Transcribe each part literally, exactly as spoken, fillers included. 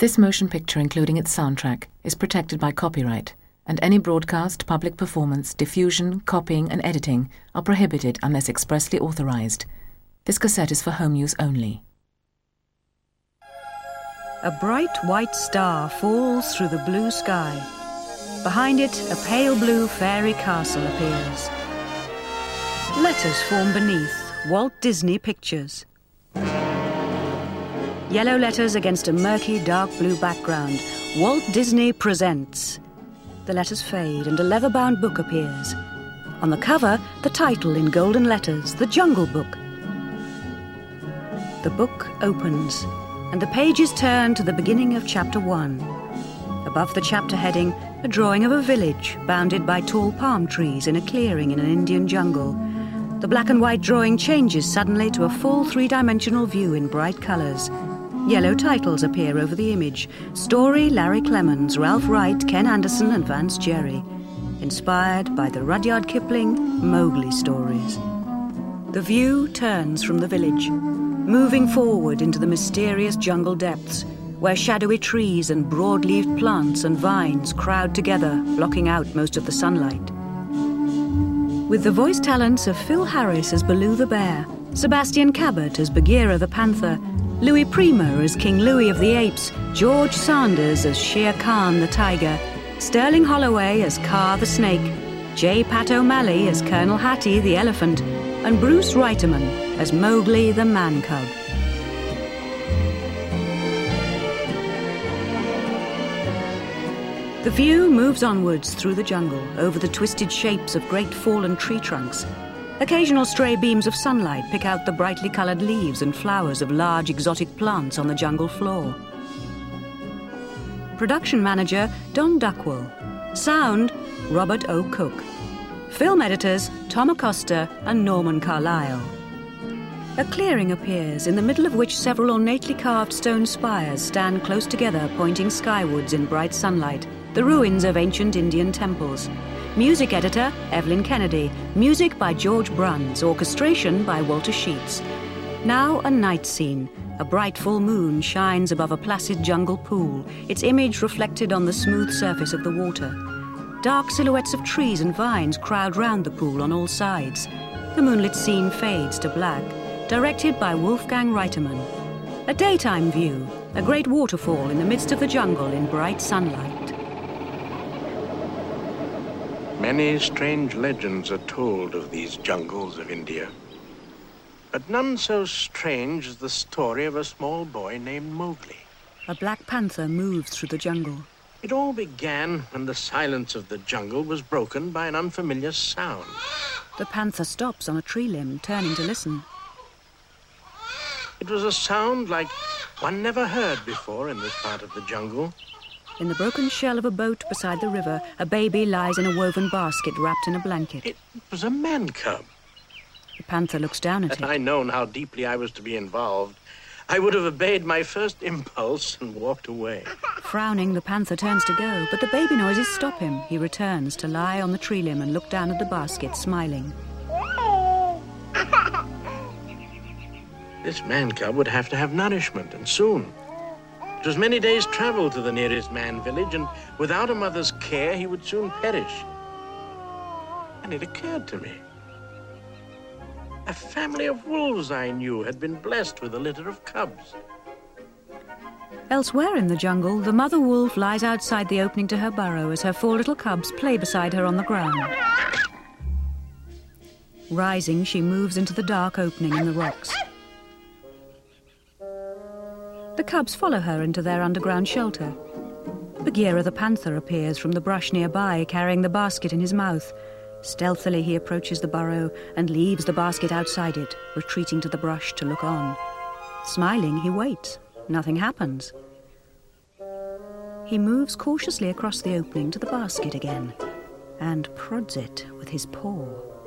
This motion picture, including its soundtrack, is protected by copyright, and any broadcast, public performance, diffusion, copying and editing are prohibited unless expressly authorized. This cassette is for home use only. A bright white star falls through the blue sky. Behind it, a pale blue fairy castle appears. Letters form beneath, Walt Disney Pictures. Yellow letters against a murky, dark blue background. Walt Disney Presents. The letters fade and a leather-bound book appears. On the cover, the title in golden letters, The Jungle Book. The book opens, and the pages turn to the beginning of chapter one. Above the chapter heading, a drawing of a village bounded by tall palm trees in a clearing in an Indian jungle. The black and white drawing changes suddenly to a full three-dimensional view in bright colours. Yellow titles appear over the image. Story, Larry Clemens, Ralph Wright, Ken Anderson and Vance Gerry. Inspired by the Rudyard Kipling Mowgli stories. The view turns from the village, moving forward into the mysterious jungle depths, where shadowy trees and broad-leaved plants and vines crowd together, blocking out most of the sunlight. With the voice talents of Phil Harris as Baloo the Bear, Sebastian Cabot as Bagheera the Panther, Louis Prima as King Louis of the Apes, George Sanders as Shere Khan the Tiger, Sterling Holloway as Kaa the Snake, J. Pat O'Malley as Colonel Hattie the Elephant, and Bruce Reiterman as Mowgli the Man-Cub. The view moves onwards through the jungle, over the twisted shapes of great fallen tree trunks. Occasional stray beams of sunlight pick out the brightly coloured leaves and flowers of large exotic plants on the jungle floor. Production manager, Don Duckwell. Sound, Robert O. Cook. Film editors, Tom Acosta and Norman Carlyle. A clearing appears, in the middle of which several ornately carved stone spires stand close together, pointing skywards in bright sunlight, the ruins of ancient Indian temples. Music editor, Evelyn Kennedy. Music by George Bruns. Orchestration by Walter Sheets. Now a night scene. A bright full moon shines above a placid jungle pool, its image reflected on the smooth surface of the water. Dark silhouettes of trees and vines crowd round the pool on all sides. The moonlit scene fades to black. Directed by Wolfgang Reiterman. A daytime view. A great waterfall in the midst of the jungle in bright sunlight. Many strange legends are told of these jungles of India, but none so strange as the story of a small boy named Mowgli. A black panther moves through the jungle. It all began when the silence of the jungle was broken by an unfamiliar sound. The panther stops on a tree limb, turning to listen. It was a sound like one never heard before in this part of the jungle. In the broken shell of a boat beside the river, a baby lies in a woven basket wrapped in a blanket. It was a man-cub. The panther looks down at Had it. I known how deeply I was to be involved, I would have obeyed my first impulse and walked away. Frowning, the panther turns to go, but the baby noises stop him. He returns to lie on the tree limb and look down at the basket, smiling. This man-cub would have to have nourishment, and soon. It was many days' travel to the nearest man village, and without a mother's care, he would soon perish. And it occurred to me. A family of wolves I knew had been blessed with a litter of cubs. Elsewhere in the jungle, the mother wolf lies outside the opening to her burrow as her four little cubs play beside her on the ground. Rising, she moves into the dark opening in the rocks. The cubs follow her into their underground shelter. Bagheera the panther appears from the brush nearby, carrying the basket in his mouth. Stealthily he approaches the burrow and leaves the basket outside it, retreating to the brush to look on. Smiling, he waits. Nothing happens. He moves cautiously across the opening to the basket again and prods it with his paw.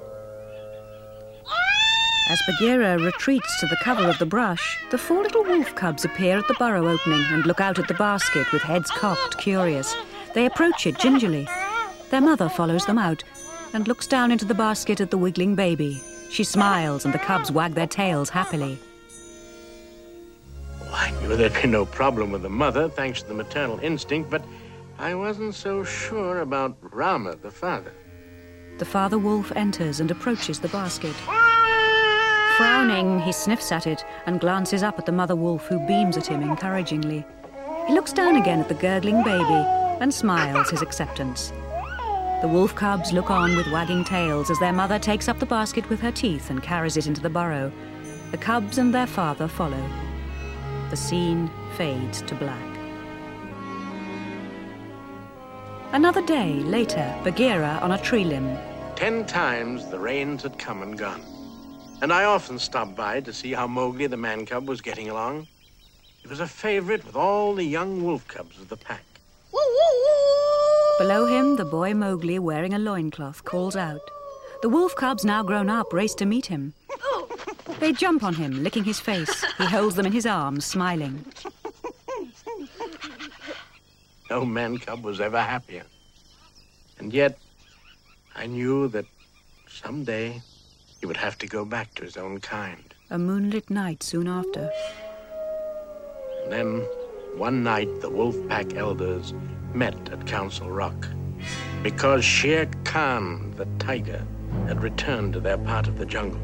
As Bagheera retreats to the cover of the brush, the four little wolf cubs appear at the burrow opening and look out at the basket with heads cocked, curious. They approach it gingerly. Their mother follows them out and looks down into the basket at the wiggling baby. She smiles and the cubs wag their tails happily. Why I knew there'd be no problem with the mother, thanks to the maternal instinct, but I wasn't so sure about Rama, the father. The father wolf enters and approaches the basket. Frowning, he sniffs at it and glances up at the mother wolf, who beams at him encouragingly. He looks down again at the gurgling baby and smiles his acceptance. The wolf cubs look on with wagging tails as their mother takes up the basket with her teeth and carries it into the burrow. The cubs and their father follow. The scene fades to black. Another day later, Bagheera on a tree limb. Ten times the rains had come and gone, and I often stopped by to see how Mowgli the man cub was getting along. He was a favorite with all the young wolf cubs of the pack. Below him, the boy Mowgli, wearing a loincloth, calls out. The wolf cubs, now grown up, race to meet him. They jump on him, licking his face. He holds them in his arms, smiling. No man cub was ever happier. And yet, I knew that someday he would have to go back to his own kind. A moonlit night soon after. And then, one night, the wolf pack elders met at Council Rock because Shere Khan, the tiger, had returned to their part of the jungle.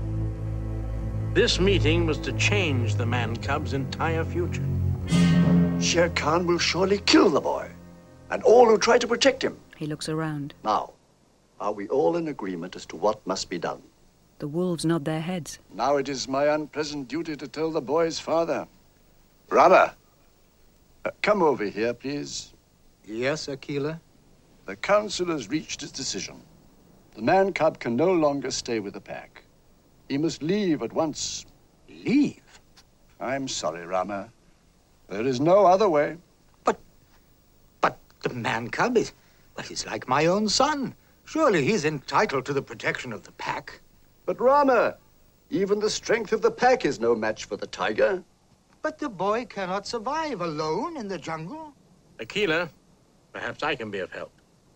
This meeting was to change the man cub's entire future. Shere Khan will surely kill the boy and all who try to protect him. He looks around. Now, are we all in agreement as to what must be done? The wolves nod their heads. Now it is my unpleasant duty to tell the boy's father. Rama, uh, come over here, please. Yes, Akela? The council has reached its decision. The man cub can no longer stay with the pack. He must leave at once. Leave? I'm sorry, Rama. There is no other way. But, but the man cub is, well, he's like my own son. Surely he's entitled to the protection of the pack. But Rama, even the strength of the pack is no match for the tiger. But the boy cannot survive alone in the jungle. Akela, perhaps I can be of help.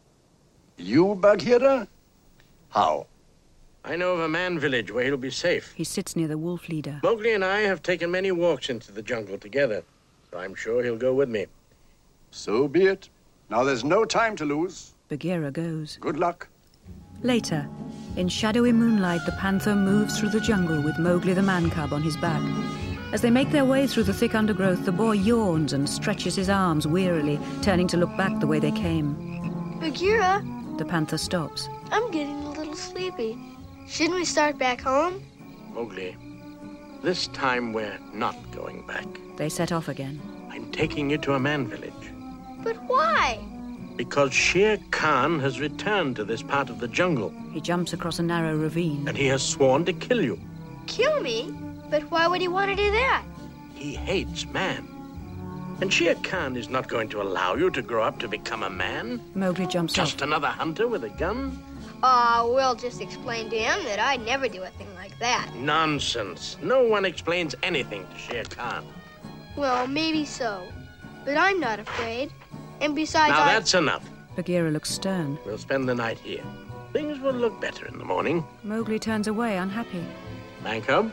You, Bagheera? How? I know of a man village where he'll be safe. He sits near the wolf leader. Mowgli and I have taken many walks into the jungle together, so I'm sure he'll go with me. So be it. Now there's no time to lose. Bagheera goes. Good luck. Later, in shadowy moonlight, the panther moves through the jungle with Mowgli the man cub on his back. As they make their way through the thick undergrowth, the boy yawns and stretches his arms wearily, turning to look back the way they came. Bagheera, The panther stops. I'm getting a little sleepy. Shouldn't we start back home? Mowgli, this time we're not going back. They set off again. I'm taking you to a man village. But why? Because Shere Khan has returned to this part of the jungle, He jumps across a narrow ravine. and he has sworn to kill you. Kill me? But why would he want to do that? He hates man. And Shere Khan is not going to allow you to grow up to become a man. Mowgli jumps Just off. another hunter with a gun? Ah, uh, we'll just explain to him that I'd never do a thing like that. Nonsense. No one explains anything to Shere Khan. Well, maybe so. But I'm not afraid. And besides, Now I... that's enough. Bagheera looks stern. We'll spend the night here. Things will look better in the morning. Mowgli turns away, unhappy. Man cub?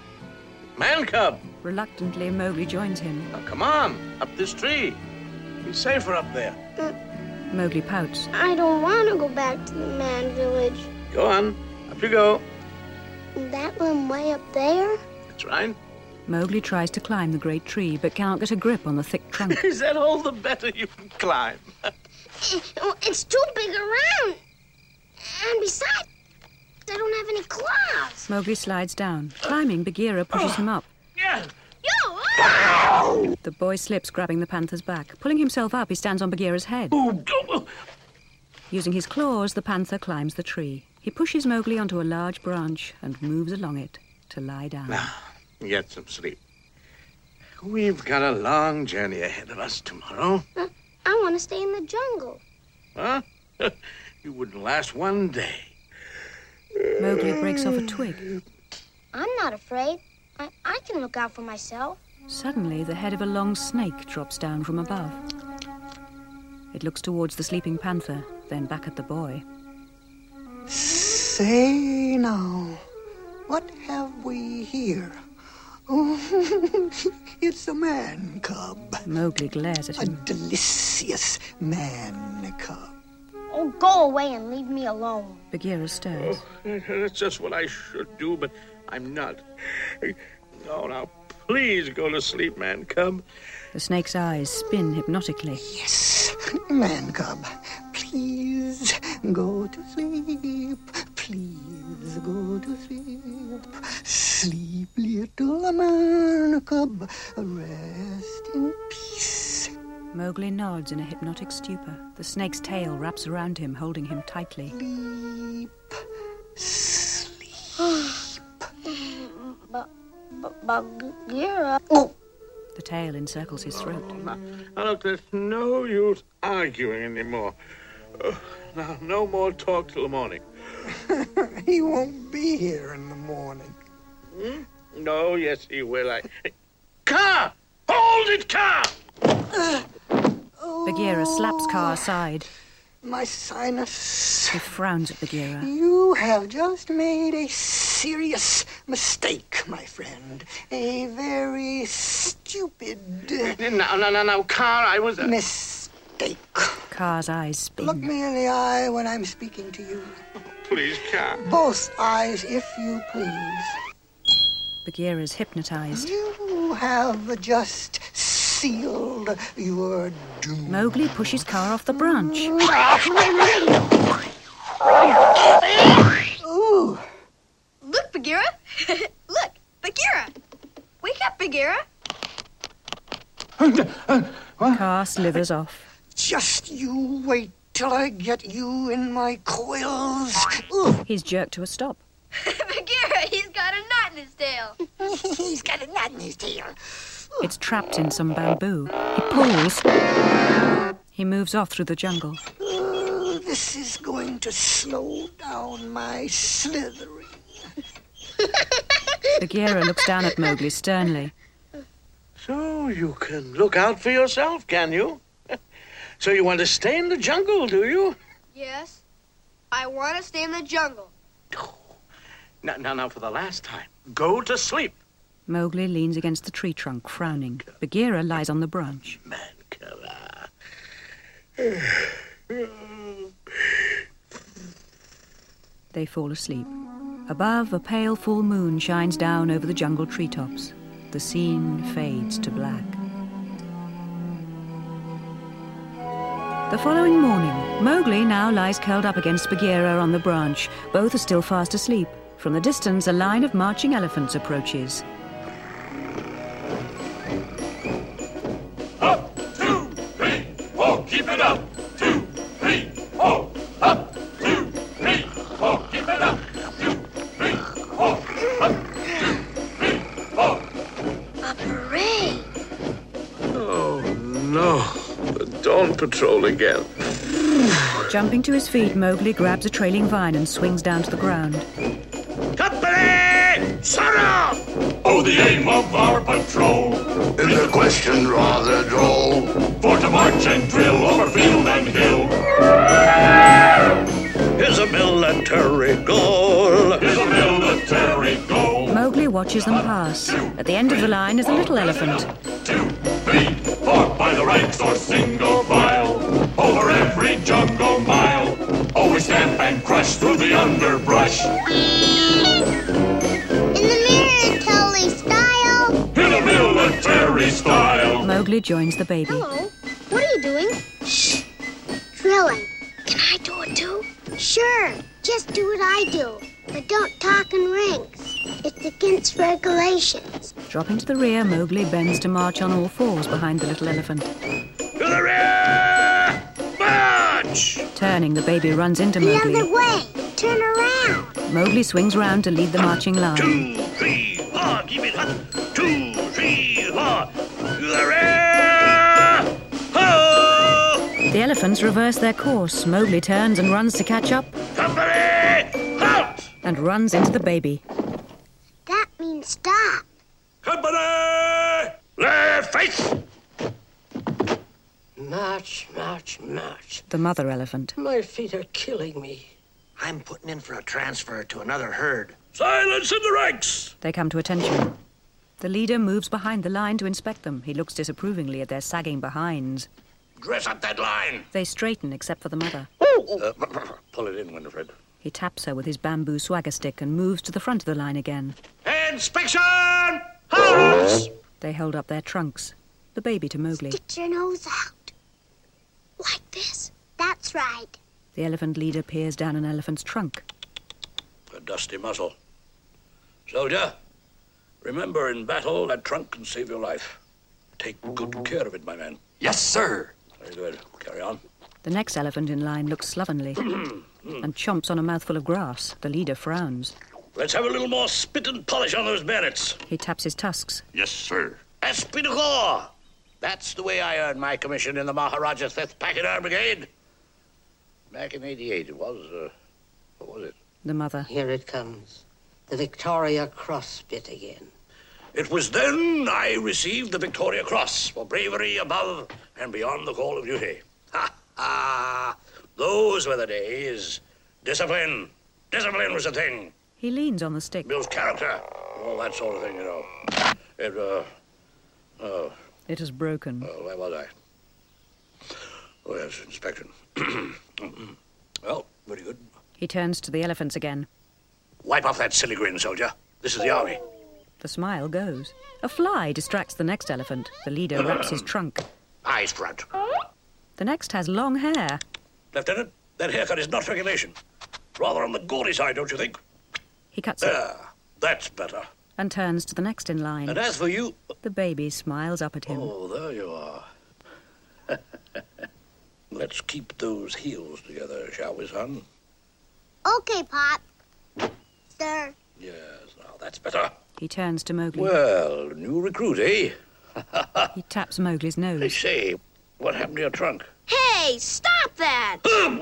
Man cub! Reluctantly, Mowgli joins him. Now come on, up this tree. Be safer up there. Mowgli pouts. I don't want to go back to the man village. Go on, up you go. That one way up there? That's right. Mowgli tries to climb the great tree, but cannot get a grip on the thick trunk. Is that all the better you can climb? It's too big around. And besides, I don't have any claws. Mowgli slides down. Climbing, Bagheera pushes him up. Yeah. Yo! The boy slips, grabbing the panther's back. Pulling himself up, he stands on Bagheera's head. Using his claws, the panther climbs the tree. He pushes Mowgli onto a large branch and moves along it to lie down. Now, get some sleep. We've got a long journey ahead of us tomorrow. Uh, I want to stay in the jungle. Huh? You wouldn't last one day. Mowgli breaks off a twig. I'm not afraid. I, I can look out for myself. Suddenly, the head of a long snake drops down from above. It looks towards the sleeping panther, then back at the boy. Say now, what have we here? Oh, it's a man cub. Mowgli glares at A him. delicious man cub. Oh, go away and leave me alone. Bagheera stirs. Oh, that's just what I should do, but I'm not. Oh, now, please go to sleep, man cub. The snake's eyes spin hypnotically. Yes, man cub. Please go to sleep. Please go to sleep. Sleep, little man cub. Rest in peace. Mowgli nods in a hypnotic stupor. The snake's tail wraps around him, holding him tightly. Sleep. Sleep. But, but, Bagheera. Oh. The tail encircles his throat. Oh, now, now, look, there's no use arguing anymore. Uh, now, no more talk till the morning. He won't be here in the morning. Hmm? No, yes, he will. I... Car! Hold it, Car! Uh, oh, Bagheera slaps Kaa aside. My sinus. He frowns at Bagheera. You have just made a serious mistake, my friend. A very stupid... No, no, no, no, Car, I was... Uh... Mistake. Kaa's eyes spin. Look me in the eye when I'm speaking to you. Please, Car. Both eyes, if you please. Bagheera's hypnotized. You have just sealed your doom. Mowgli pushes Kaa off the branch. Ooh. Look, Bagheera. Look, Bagheera. Wake up, Bagheera. Kaa slithers off. Just you wait till I get you in my coils. Ooh. He's jerked to a stop. Bagheera, he's got a knot in his tail. He's got a knot in his tail. It's trapped in some bamboo. He pulls. He moves off through the jungle. Ooh, this is going to slow down my slithering. Bagheera looks down at Mowgli sternly. So you can look out for yourself, can you? So you want to stay in the jungle, do you? Yes, I want to stay in the jungle. Now, now, now, for the last time, go to sleep. Mowgli leans against the tree trunk, frowning. Bagheera lies on the branch. Man, come on. They fall asleep. Above, a pale full moon shines down over the jungle treetops. The scene fades to black. The following morning, Mowgli now lies curled up against Bagheera on the branch. Both are still fast asleep. From the distance, a line of marching elephants approaches. Up, two, three, four, keep it up. Two, three, four, up, two, three, four, keep it up. Two, three, four, up, two, three, four. A parade. Oh, no. The Dawn Patrol again. Jumping to his feet, Mowgli grabs a trailing vine and swings down to the ground. Company! Sarah! Oh, the aim of our patrol Is the question rather droll? for to march and drill over field and hill. Is a military goal. Is a military goal. Mowgli watches them pass. At the end of the line is a little elephant. Two, three, four, by the ranks or single file, over every jungle mile. Oh, we stamp and crush through the underbrush. In the military style. In a military style. Mowgli joins the baby. Hello. What are you doing? Shh. Drilling. Can I do it too? Sure. Just do what I do. But don't talk in rings. It's against regulations. Dropping to the rear, Mowgli bends to march on all fours behind the little elephant. To the rear! March! Turning, the baby runs into The Mowgli. other way. Turn around. Mowgli swings round to lead the marching line. Two, three, four, keep it up. Two, three, four. To the rear! Ho! The elephants reverse their course. Mowgli turns and runs to catch up Company! Halt! and runs into the baby. That means stop. Company! Left face! March, march, march. The mother elephant. My feet are killing me. I'm putting in for a transfer to another herd. Silence in the ranks! They come to attention. The leader moves behind the line to inspect them. He looks disapprovingly at their sagging behinds. Dress up that line! They straighten, except for the mother. Uh, pull it in, Winifred. He taps her with his bamboo swagger stick and moves to the front of the line again. Inspection! Horse! They hold up their trunks. The baby to Mowgli. Stick your nose out. Like this. That's right. The elephant leader peers down an elephant's trunk. A dusty muzzle. Soldier, remember in battle that trunk can save your life. Take good care of it, my man. Yes, sir. Very good. Carry on. The next elephant in line looks slovenly and chomps on a mouthful of grass. The leader frowns. Let's have a little more spit and polish on those bayonets. He taps his tusks. Yes, sir. Esprit de corps! That's the way I earned my commission in the Maharaja's fifth Packet Arm Brigade. Back in eighty-eight, it was, uh, what was it? The mother. Here it comes. The Victoria Cross bit again. It was then I received the Victoria Cross for bravery above and beyond the call of duty. Ha, ha! Those were the days. Discipline. Discipline was the thing. He leans on the stick. Builds character. All that sort of thing, you know. It, uh... Oh. It has broken. Uh, where was I? Oh, yes, inspection. Well, very good. He turns to the elephants again. Wipe off that silly grin, soldier. This is the army. The smile goes. A fly distracts the next elephant. The leader wraps his trunk. Eyes front. The next has long hair. Lieutenant, that haircut is not regulation. Rather on the gaudy side, don't you think? He cuts it. There. That's better. And turns to the next in line. And as for you... The baby smiles up at him. Oh, there you are. Let's keep those heels together, shall we, son? Okay, Pop. Sir. Yes, now that's better. He turns to Mowgli. Well, new recruit, eh? He taps Mowgli's nose. I say, what happened to your trunk? Hey, stop that!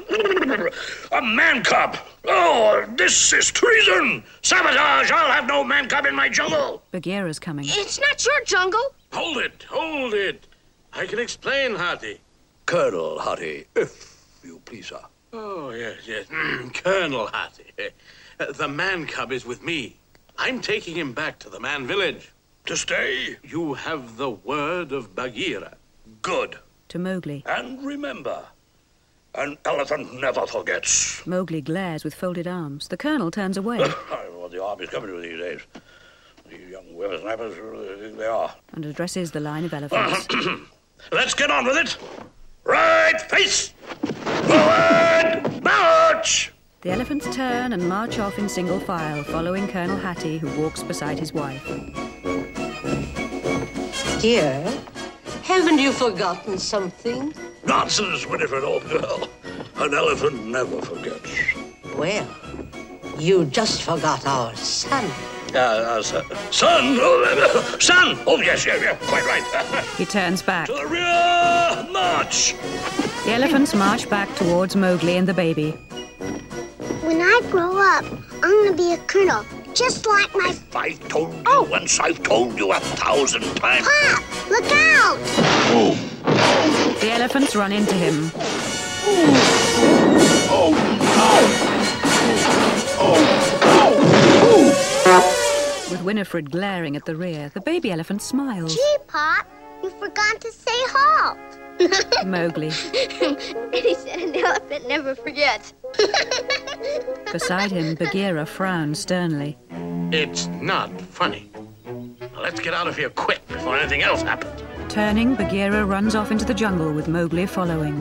A man cub! Oh, this is treason! Sabotage! I'll have no man cub in my jungle! Bagheera's coming. It's not your jungle. Hold it, hold it. I can explain, Hati. Colonel Hati, if you please, sir. Oh, yes, yes. Colonel Hati. Uh, the man cub is with me. I'm taking him back to the man village. To stay? You have the word of Bagheera. Good. To Mowgli. And remember, an elephant never forgets. Mowgli glares with folded arms. The colonel turns away. I don't know what the army's coming to these days. These young whippersnappers, I think they are. And addresses the line of elephants. Let's get on with it. Right face! Forward! March! The elephants turn and march off in single file, following Colonel Hati, who walks beside his wife. Dear, haven't you forgotten something? Nonsense, Winifred, old girl. An elephant never forgets. Well, you just forgot our son. Uh, uh, son? Son? Oh, uh, son! Oh, yes, yes, yes, quite right. He turns back. To the rear, march! The elephants march back towards Mowgli and the baby. When I grow up, I'm gonna be a colonel, just like my... I've told you oh. once, I've told you a thousand times. Pop, look out! Oh. The elephants run into him. Oh. Oh. Oh. With Winifred glaring at the rear, the baby elephant smiles. Gee, Pop, you forgot to say halt. Mowgli. Eddie said an elephant never forgets. Beside him, Bagheera frowns sternly. It's not funny. Now let's get out of here quick before anything else happens. Turning, Bagheera runs off into the jungle with Mowgli following.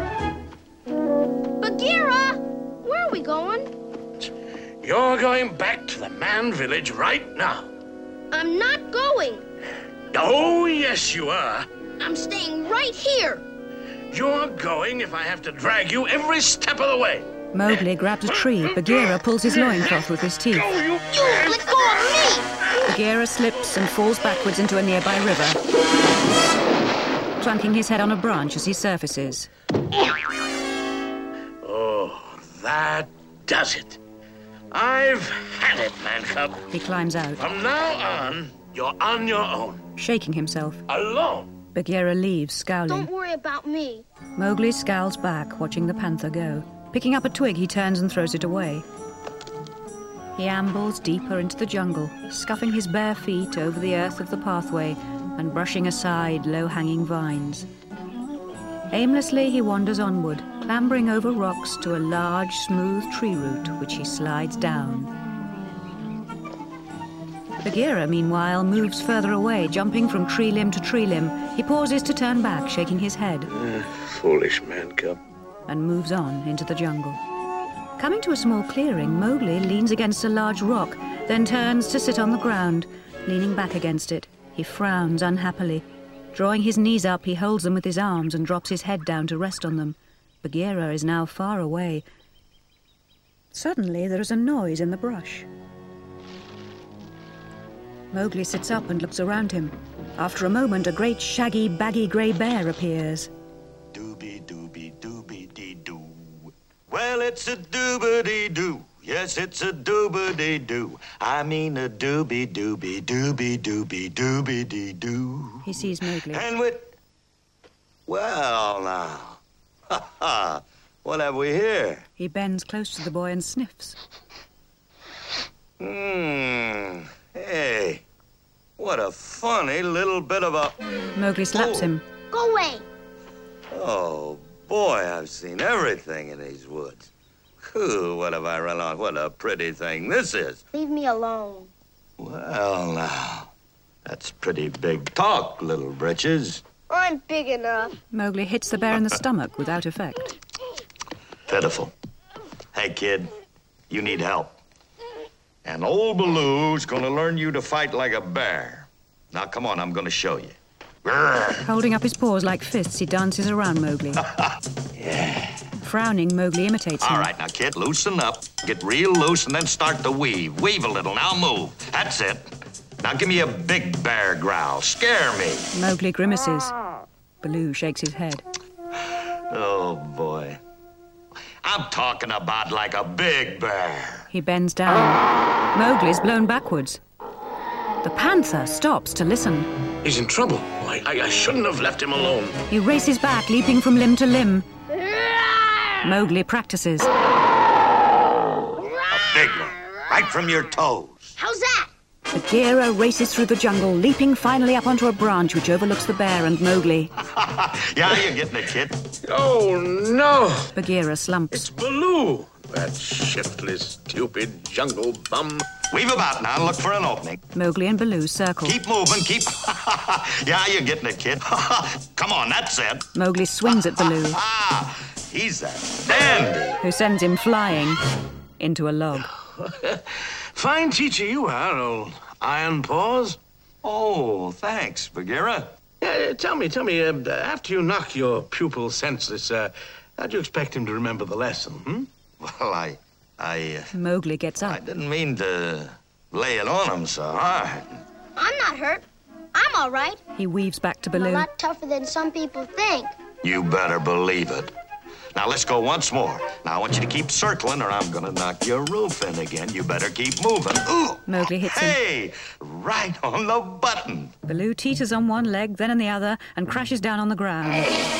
Bagheera! Where are we going? You're going back to the man village right now. I'm not going. Oh, yes, you are. I'm staying right here. You're going if I have to drag you every step of the way. Mowgli grabs a tree. Bagheera pulls his loincloth with his teeth. Go, you... You let go of me! Bagheera slips and falls backwards into a nearby river, clunking his head on a branch as he surfaces. Oh, that does it. I've had it, man cub. He climbs out. From now on, you're on your own. Shaking himself. Alone. Bagheera leaves, scowling. Don't worry about me. Mowgli scowls back, watching the panther go. Picking up a twig, he turns and throws it away. He ambles deeper into the jungle, scuffing his bare feet over the earth of the pathway and brushing aside low-hanging vines. Aimlessly he wanders onward, clambering over rocks to a large, smooth tree root which he slides down. Bagheera, meanwhile, moves further away, jumping from tree limb to tree limb. He pauses to turn back, shaking his head. Uh, foolish man cub. And moves on into the jungle. Coming to a small clearing, Mowgli leans against a large rock, then turns to sit on the ground. Leaning back against it, he frowns unhappily. Drawing his knees up, he holds them with his arms and drops his head down to rest on them. Bagheera is now far away. Suddenly, there is a noise in the brush. Mowgli sits up and looks around him. After a moment, a great, shaggy, baggy grey bear appears. Dooby-dooby-dooby-dee-doo. Well, it's a dooby-dee-doo. Yes, it's a dooby-dee-doo. I mean a dooby-dooby-dooby-dooby-dooby-dee-doo. He sees Mowgli. And with... Well, now. Ha ha. What have we here? He bends close to the boy and sniffs. Hmm. Hey. What a funny little bit of a... Mowgli slaps oh. him. Go away. Oh, boy, I've seen everything in these woods. Whew, what have I run on? What a pretty thing this is. Leave me alone. Well, now, that's pretty big talk, little britches. I'm big enough. Mowgli hits the bear in the stomach without effect. Pitiful. Hey, kid, you need help. And old Baloo's gonna learn you to fight like a bear. Now, come on, I'm gonna show you. Grrr. Holding up his paws like fists, he dances around Mowgli. Yeah. Frowning, Mowgli imitates him. All right, now, kid, loosen up. Get real loose and then start to weave. Weave a little. Now move. That's it. Now give me a big bear growl. Scare me. Mowgli grimaces. Baloo shakes his head. Oh, boy. I'm talking about like a big bear. He bends down. Mowgli's blown backwards. The panther stops to listen. He's in trouble. I, I, I shouldn't have left him alone. He races back, leaping from limb to limb. Mowgli practices. A big one. Right from your toes. How's that? Bagheera races through the jungle, leaping finally up onto a branch which overlooks the bear and Mowgli. Yeah, you're getting it, kid. Oh, no. Bagheera slumps. It's Baloo. That shiftless, stupid jungle bum. Weave about now and look for an opening. Mowgli and Baloo circle. Keep moving, keep... Yeah, you're getting it, kid. Come on, that's it. Mowgli swings at Baloo. He's a dandy. Who sends him flying into a log. Fine teacher you are, old Iron Paws. Oh, thanks, Bagheera. Uh, tell me, tell me, uh, after you knock your pupil senseless, uh, how do you expect him to remember the lesson, hmm? Well, I... I... Uh, Mowgli gets up. I didn't mean to lay it on him so hard. I'm not hurt. I'm all right. He weaves back to I'm Baloo. a lot tougher than some people think. You better believe it. Now, let's go once more. Now, I want you to keep circling or I'm gonna knock your roof in again. You better keep moving. Ooh! Mowgli hits him. Hey! Right on the button. Baloo teeters on one leg, then on the other, and crashes down on the ground.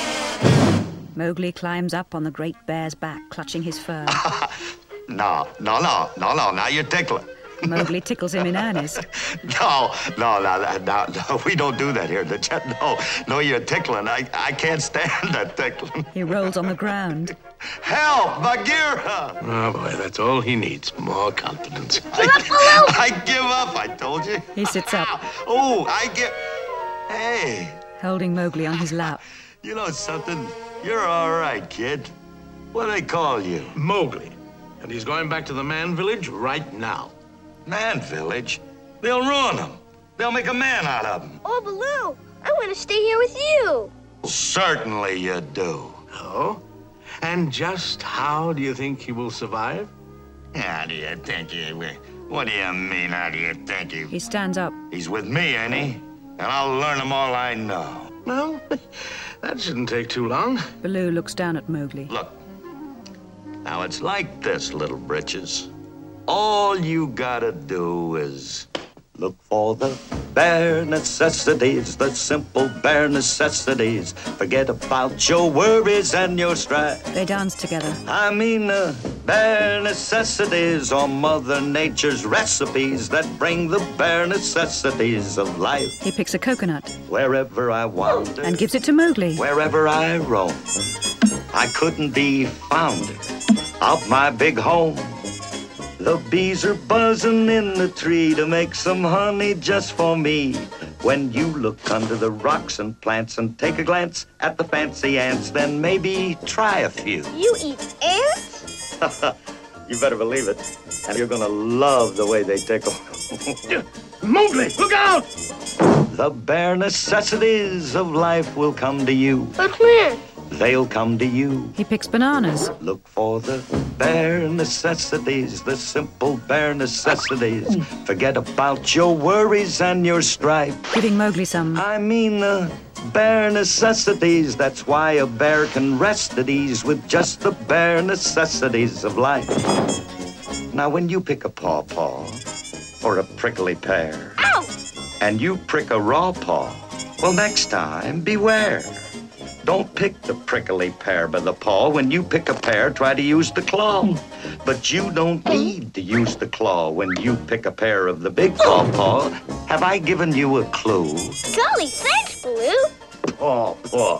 Mowgli climbs up on the great bear's back, clutching his fur. No, no, no, no, no, now you're tickling. Mowgli tickles him in earnest. No, no, no, no, no, we don't do that here. The jet, no, no, you're tickling. I, I can't stand that tickling. He rolls on the ground. Help, Bagheera! Oh, boy, that's all he needs. More confidence. Give up, Baloo! I give up, I told you. He sits up. Oh, I give... Hey. Holding Mowgli on his lap. You know something? You're all right, kid. What do they call you? Mowgli. And he's going back to the man village right now. Man village? They'll ruin him. They'll make a man out of him. Oh, Baloo, I want to stay here with you. Certainly you do. Oh? And just how do you think he will survive? How do you think he will? What do you mean, how do you think he... He stands up. He's with me, ain't he? And I'll learn him all I know. Well, that shouldn't take too long. Baloo looks down at Mowgli. Look. Now, it's like this, little britches. All you gotta do is look for the bare necessities, the simple bare necessities. Forget about your worries and your strife. They dance together. I mean, uh, Bare necessities are Mother Nature's recipes that bring the bare necessities of life. He picks a coconut. Wherever I wander. And gives it to Mowgli. Wherever I roam. I couldn't be founder of my big home. The bees are buzzing in the tree to make some honey just for me. When you look under the rocks and plants and take a glance at the fancy ants, then maybe try a few. You eat ants? You better believe it. And you're gonna love the way they tickle. Mowgli, look out! The bare necessities of life will come to you. But when? They'll come to you. He picks bananas. Look for the bare necessities, the simple bare necessities. Forget about your worries and your strife. Giving Mowgli some. I mean the bare necessities. That's why a bear can rest at ease with just the bare necessities of life. Now, when you pick a pawpaw or a prickly pear, ow! And you prick a raw paw, well, next time, beware. Don't pick the prickly pear by the paw. When you pick a pear, try to use the claw. But you don't need to use the claw when you pick a pear of the big pawpaw. Have I given you a clue? Golly, thanks, Baloo. Paw, paw.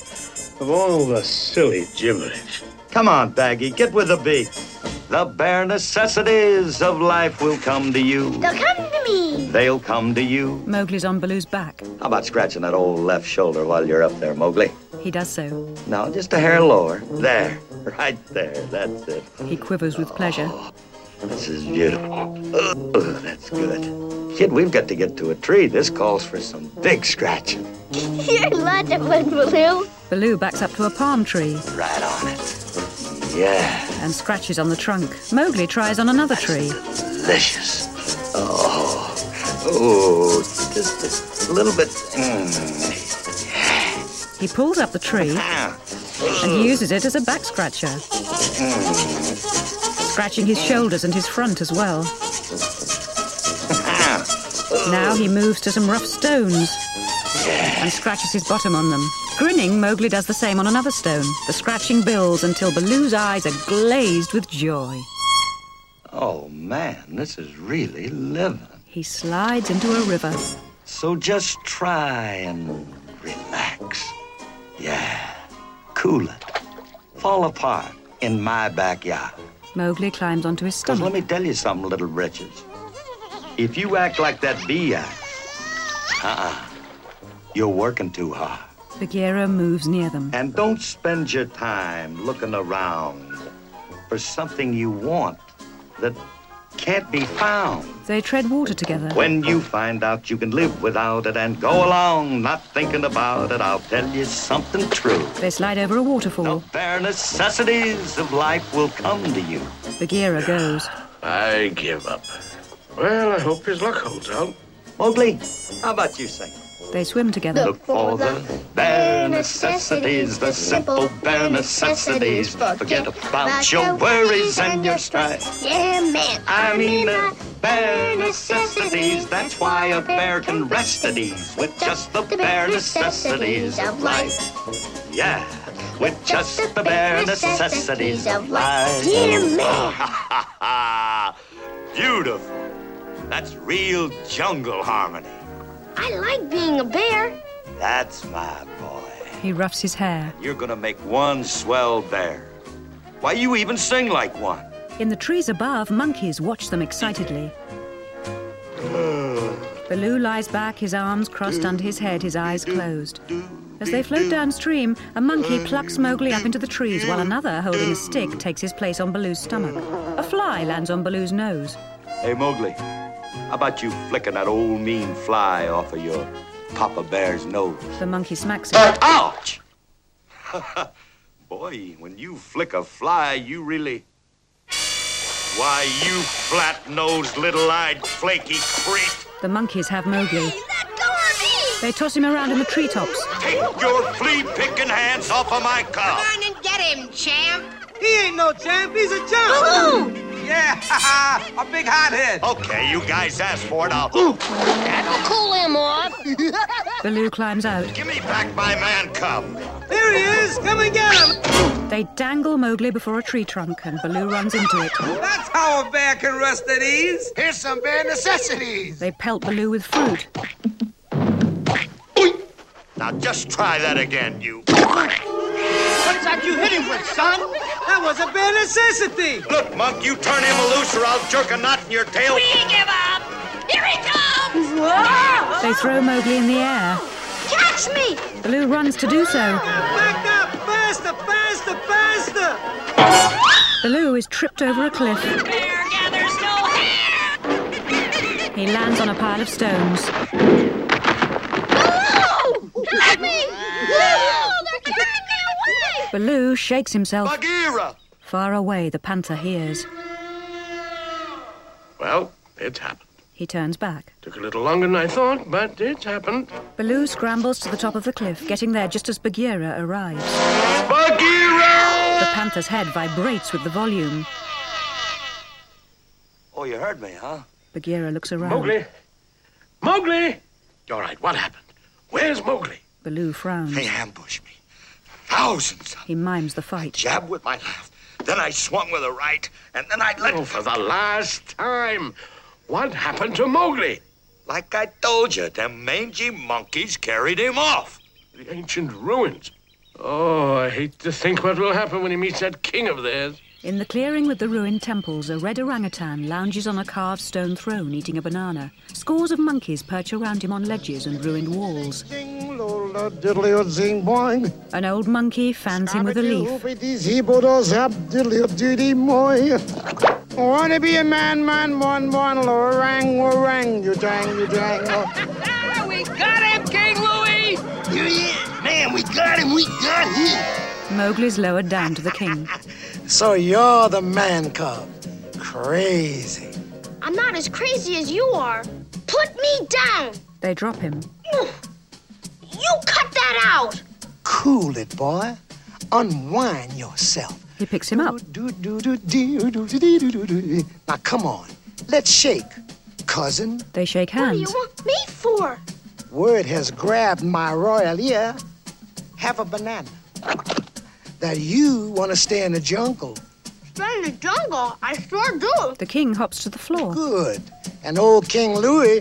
Of all the silly gibberish. Come on, Baggy, get with the beat. The bare necessities of life will come to you. They'll come to me. They'll come to you. Mowgli's on Baloo's back. How about scratching that old left shoulder while you're up there, Mowgli? He does so. No, just a hair lower. There, right there, that's it. He quivers with pleasure. Oh, this is beautiful. Oh, that's good. Kid, we've got to get to a tree. This calls for some big scratching. You're lots of fun, Baloo. Baloo backs up to a palm tree. Right on it. Yeah. And scratches on the trunk. Mowgli tries on another tree. Delicious. Oh, oh, just a little bit. Mm. He pulls up the tree and he uses it as a back scratcher. Mm. Scratching his shoulders and his front as well. Now he moves to some rough stones and scratches his bottom on them. Grinning, Mowgli does the same on another stone. The scratching builds until Baloo's eyes are glazed with joy. Oh, man, this is really living. He slides into a river. So just try and relax. Yeah, cool it. Fall apart in my backyard. Mowgli climbs onto his stomach. 'Cause let me tell you something, little britches. If you act like that bee acts, uh-uh, you're working too hard. Bagheera moves near them. And don't spend your time looking around for something you want that can't be found. They tread water together. When you find out you can live without it and go along not thinking about it, I'll tell you something true. They slide over a waterfall. The bare necessities of life will come to you. Bagheera goes. I give up. Well, I hope his luck holds out. Mowgli, how about you sing? They swim together. Look for the bare necessities, the simple bare necessities. Forget about your worries and your strife. Yeah, man. I mean the bare necessities. That's why a bear can rest at ease with just the bare necessities of life. Yeah, with just the bare necessities of life. Yeah, man. Beautiful. That's real jungle harmony. I like being a bear. That's my boy. He roughs his hair. You're gonna make one swell bear. Why, you even sing like one. In the trees above, monkeys watch them excitedly. Baloo lies back, his arms crossed under his head, his eyes closed. As they float downstream, a monkey plucks Mowgli up into the trees while another, holding a stick, takes his place on Baloo's stomach. A fly lands on Baloo's nose. Hey, Mowgli, how about you flicking that old mean fly off of your Papa Bear's nose? The monkey smacks him. Ouch! Boy, when you flick a fly, you really... Why, you flat-nosed, little-eyed, flaky creep. The monkeys have Mowgli. Hey, let go of me! They toss him around in the treetops. Take your flea-picking hands off of my cub. Come on and get him, champ. He ain't no champ, he's a jump. Baloo! Yeah, a big hothead. Okay, you guys asked for it, I'll... That'll cool him off. Baloo climbs out. Give me back my man cub. There he is, come and get him. They They dangle Mowgli before a tree trunk and Baloo runs into it. That's how a bear can rest at ease. Here's some bare necessities. They pelt Baloo with fruit. Now just try that again, you. What's that you hit him with, son? That was a bare necessity. Look, Monk, you turn him loose or I'll jerk a knot in your tail. We give up. Here he comes. They throw Mowgli in the air. Catch me! Baloo runs to do so. Back up! Faster, faster, faster! Baloo is tripped over a cliff. The bear gathers no hair. He lands on a pile of stones. Baloo! Help me! Baloo! They're carrying me away! Baloo shakes himself. Bagheera! Far away, the panther hears. Well, it's happened. He turns back. Took a little longer than I thought, but it's happened. Baloo scrambles to the top of the cliff, getting there just as Bagheera arrives. Bagheera! The panther's head vibrates with the volume. Oh, you heard me, huh? Bagheera looks around. Mowgli! Mowgli! All right, what happened? Where's Mowgli? Baloo frowns. They ambushed me. Thousands. He mimes the fight. Jab with my left, then I swung with a right, and then I let... Oh, for the last time! What happened to Mowgli? Like I told you, them mangy monkeys carried him off. The ancient ruins. Oh, I hate to think what will happen when he meets that king of theirs. In the clearing with the ruined temples, a red orangutan lounges on a carved stone throne eating a banana. Scores of monkeys perch around him on ledges and ruined walls. An old monkey fans him with a leaf. I want to be a man, man, one, one, orang, orang, you dang, you dang. We got him, King Louie! Here he is. Man, we got him, we got him. Mowgli's lowered down to the king. So you're the man cub. Crazy. I'm not as crazy as you are. Put me down. They drop him. You cut that out. Cool it, boy. Unwind yourself. He picks him up. Now, come on. Let's shake, cousin. They shake What do hands. you want me for? Word has grabbed my royal ear. Have a banana. That you want to stay in the jungle. Stay in the jungle? I sure do. The king hops to the floor. Good. And old King Louie,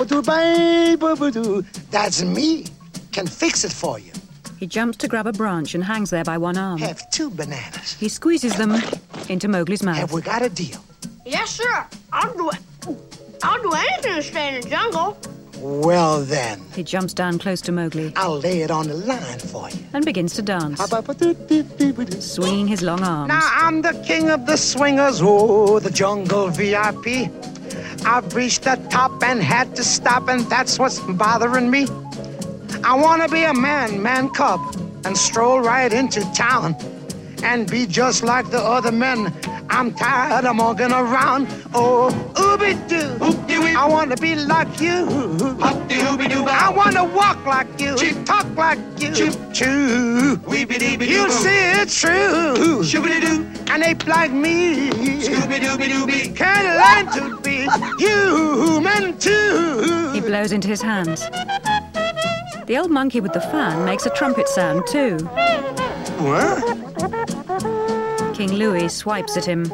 that's me, can fix it for you. He jumps to grab a branch and hangs there by one arm. Have two bananas. He squeezes them into Mowgli's mouth. Have we got a deal? Yes, sir. I'll do it. I'll do anything to stay in the jungle. Well, then. He jumps down close to Mowgli. I'll lay it on the line for you. And begins to dance, swinging his long arms. Now I'm the king of the swingers, oh, the jungle V I P. I've reached the top and had to stop, and that's what's bothering me. I want to be a man, man cub, and stroll right into town and be just like the other men. I'm tired of walking around. Oh, ooby-doo. I want to be like you. I want to walk like you, talk like you. Choo. You see it's true. An ape like me can learn to be human too. He blows into his hands. The old monkey with the fan makes a trumpet sound too. What? King Louie swipes at him.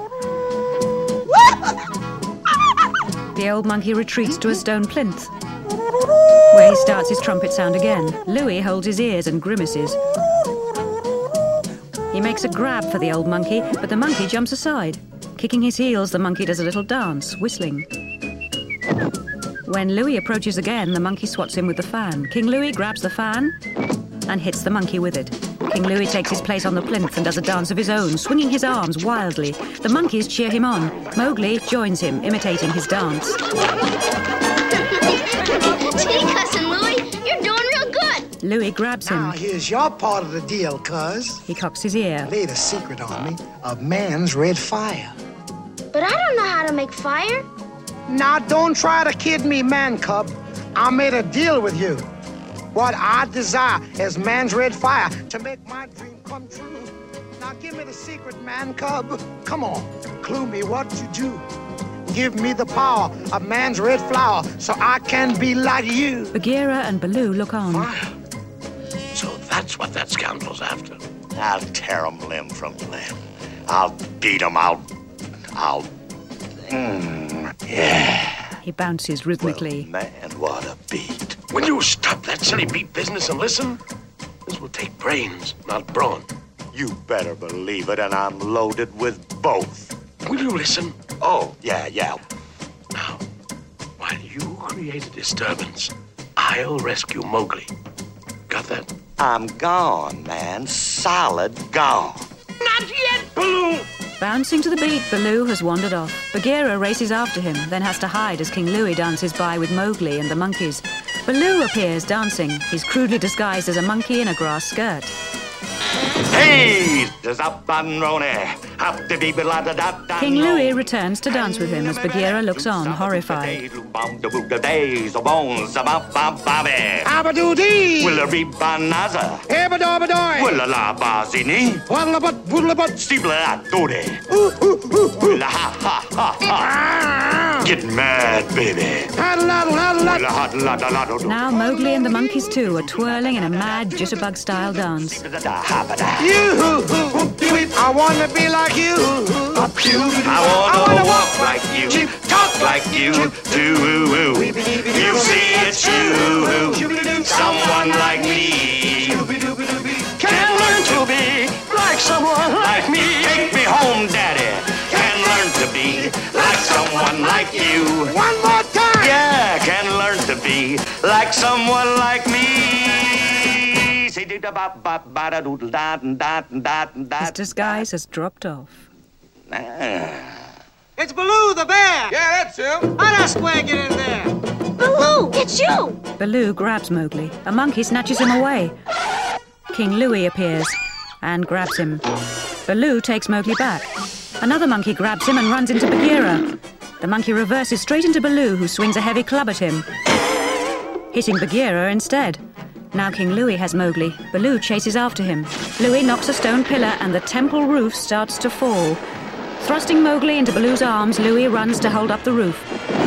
The old monkey retreats to a stone plinth, where he starts his trumpet sound again. Louie holds his ears and grimaces. He makes a grab for the old monkey, but the monkey jumps aside. Kicking his heels, the monkey does a little dance, whistling. When Louie approaches again, the monkey swats him with the fan. King Louie grabs the fan and hits the monkey with it. King Louie takes his place on the plinth and does a dance of his own, swinging his arms wildly. The monkeys cheer him on. Mowgli joins him, imitating his dance. Gee, Cousin Louie, you're doing real good. Louie grabs him. Now, here's your part of the deal, cuz. He cocks his ear. Laid a secret on me of man's red fire. But I don't know how to make fire. Now, don't try to kid me, man cub. I made a deal with you. What I desire is man's red fire to make my dream come true. Now give me the secret, man cub. Come on, clue me what you do. Give me the power of man's red flower so I can be like you. Bagheera and Baloo look on. Fire? So that's what that scoundrel's after. I'll tear 'em limb from limb. I'll beat 'em. I'll... I'll... Mm, yeah. He bounces rhythmically. Well, man, what a beat. Will you stop that silly beat business and listen? This will take brains, not brawn. You better believe it, and I'm loaded with both. Will you listen? Oh, yeah, yeah. Now, while you create a disturbance, I'll rescue Mowgli. Got that? I'm gone, man. Solid gone. Not yet, Baloo! Bouncing to the beat, Baloo has wandered off. Bagheera races after him, then has to hide as King Louie dances by with Mowgli and the monkeys. Baloo appears dancing. He's crudely disguised as a monkey in a grass skirt. Hey! There's up and Roni. King Louie returns to dance with him as Bagheera looks on, horrified. Abadoo-dee! Willary-banaza. Ebadobadoi! Willalabazini. Wallabat, woodlabat. Stibla-dode. Willa-ha-ha-ha-ha. Get mad, baby. Haddle-laddle-haddle-laddle. Now Mowgli and the monkeys too are twirling in a mad jitterbug-style dance. You, I wanna be like you. I wanna walk like you, talk like you, do. You see it's you, someone like me. Can learn to be like someone like me. Take me home, Daddy. Can learn to be like someone like you. One more time. Yeah, can learn to be like someone like me. His disguise has dropped off. It's Baloo the bear! Yeah, that's him. How does Square get in there? Baloo, it's you! Baloo grabs Mowgli. A monkey snatches him away. King Louie appears and grabs him. Baloo takes Mowgli back. Another monkey grabs him and runs into Bagheera. The monkey reverses straight into Baloo, who swings a heavy club at him, hitting Bagheera instead. Now King Louie has Mowgli. Baloo chases after him. Louie knocks a stone pillar and the temple roof starts to fall. Thrusting Mowgli into Baloo's arms, Louie runs to hold up the roof.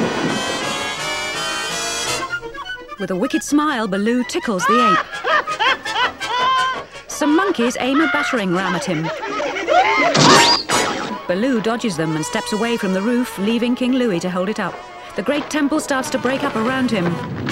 With a wicked smile, Baloo tickles the ape. Some monkeys aim a battering ram at him. Baloo dodges them and steps away from the roof, leaving King Louie to hold it up. The great temple starts to break up around him.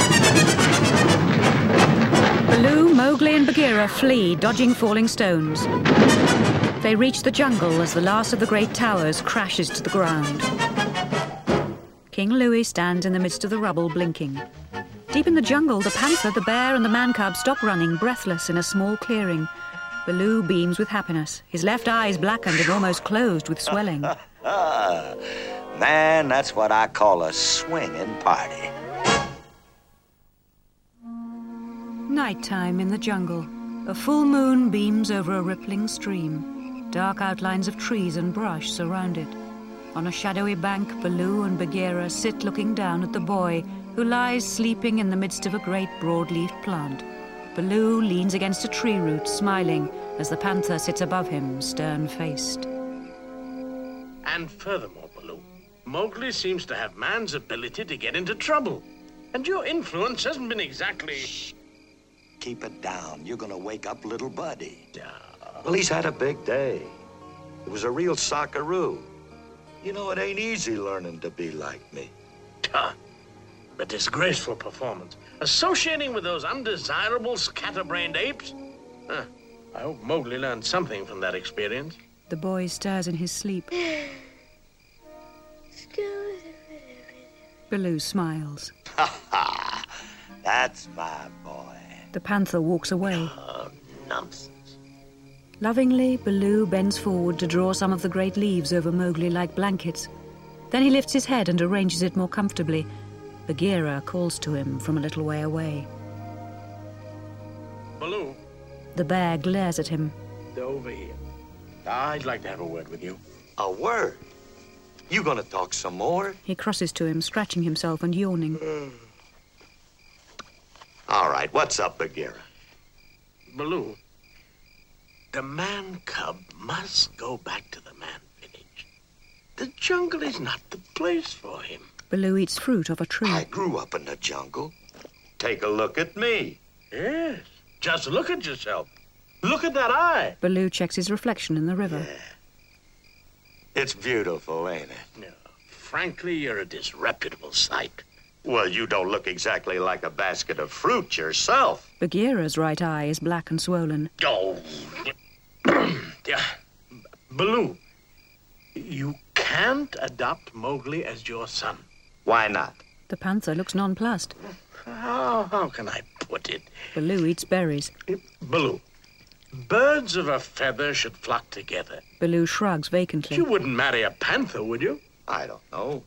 Baloo, Mowgli and Bagheera flee, dodging falling stones. They reach the jungle as the last of the great towers crashes to the ground. King Louie stands in the midst of the rubble, blinking. Deep in the jungle, the panther, the bear and the man-cub stop running, breathless, in a small clearing. Baloo beams with happiness. His left eye is blackened and almost closed with swelling. Man, that's what I call a swinging party. Nighttime in the jungle. A full moon beams over a rippling stream. Dark outlines of trees and brush surround it. On a shadowy bank, Baloo and Bagheera sit looking down at the boy who lies sleeping in the midst of a great broad-leafed plant. Baloo leans against a tree root, smiling, as the panther sits above him, stern-faced. And furthermore, Baloo, Mowgli seems to have man's ability to get into trouble. And your influence hasn't been exactly... Shh. Keep it down. You're gonna wake up little buddy. Yeah. Well, he's had a big day. It was a real socceroo. You know, it ain't easy learning to be like me. Huh. A disgraceful performance. Associating with those undesirable scatterbrained apes? Huh. I hope Mowgli learned something from that experience. The boy stirs in his sleep. Baloo smiles. Ha ha! That's my boy. The panther walks away. Oh, nonsense. Lovingly, Baloo bends forward to draw some of the great leaves over Mowgli like blankets. Then he lifts his head and arranges it more comfortably. Bagheera calls to him from a little way away. Baloo. The bear glares at him. They're over here. I'd like to have a word with you. A word? You gonna talk some more? He crosses to him, scratching himself and yawning. All right, what's up, Bagheera? Baloo, the man-cub must go back to the man village. The jungle is not the place for him. Baloo eats fruit off a tree. I grew up in the jungle. Take a look at me. Yes, just look at yourself. Look at that eye. Baloo checks his reflection in the river. Yeah. It's beautiful, ain't it? No, frankly, you're a disreputable sight. Well, you don't look exactly like a basket of fruit yourself. Bagheera's right eye is black and swollen. Oh, yeah. Baloo, you can't adopt Mowgli as your son. Why not? The panther looks nonplussed. How, how can I put it? Baloo eats berries. Baloo, birds of a feather should flock together. Baloo shrugs vacantly. You wouldn't marry a panther, would you? I don't know.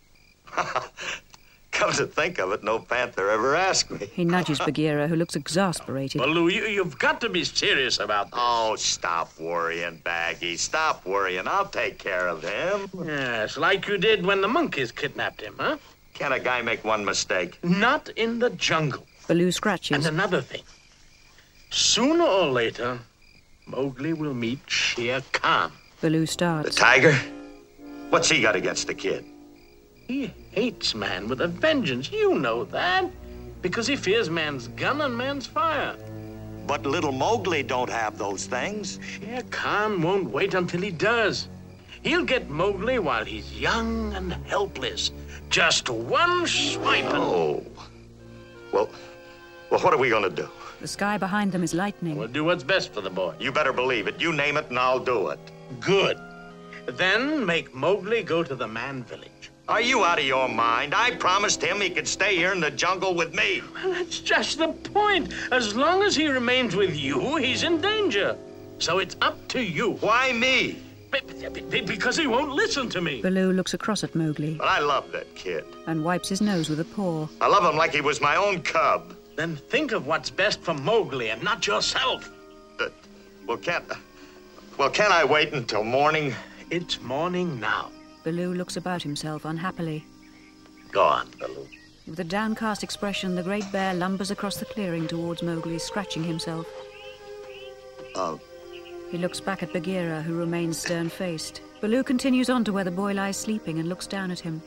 Come to think of it, no panther ever asked me. He nudges Bagheera, who looks exasperated. Baloo, you, you've got to be serious about this. Oh, stop worrying, Baggy. Stop worrying. I'll take care of him. Yes, like you did when the monkeys kidnapped him, huh? Can a guy make one mistake? Not in the jungle. Baloo scratches. And another thing. Sooner or later, Mowgli will meet Shere Khan. Baloo starts. The tiger? What's he got against the kid? He hates man with a vengeance. You know that. Because he fears man's gun and man's fire. But little Mowgli don't have those things. Shere Khan won't wait until he does. He'll get Mowgli while he's young and helpless. Just one swipe and... Oh. Well, well, what are we gonna do? The sky behind them is lightning. We'll do what's best for the boy. You better believe it. You name it and I'll do it. Good. Then make Mowgli go to the man village. Are you out of your mind? I promised him he could stay here in the jungle with me. Well, that's just the point. As long as he remains with you, he's in danger. So it's up to you. Why me? Because he won't listen to me. Baloo looks across at Mowgli. But I love that kid. And wipes his nose with a paw. I love him like he was my own cub. Then think of what's best for Mowgli and not yourself. But, well, can't... Well, can I wait until morning? It's morning now. Baloo looks about himself unhappily. Go on, Baloo. With a downcast expression, the great bear lumbers across the clearing towards Mowgli, scratching himself. Oh. He looks back at Bagheera, who remains stern-faced. Baloo continues on to where the boy lies sleeping and looks down at him.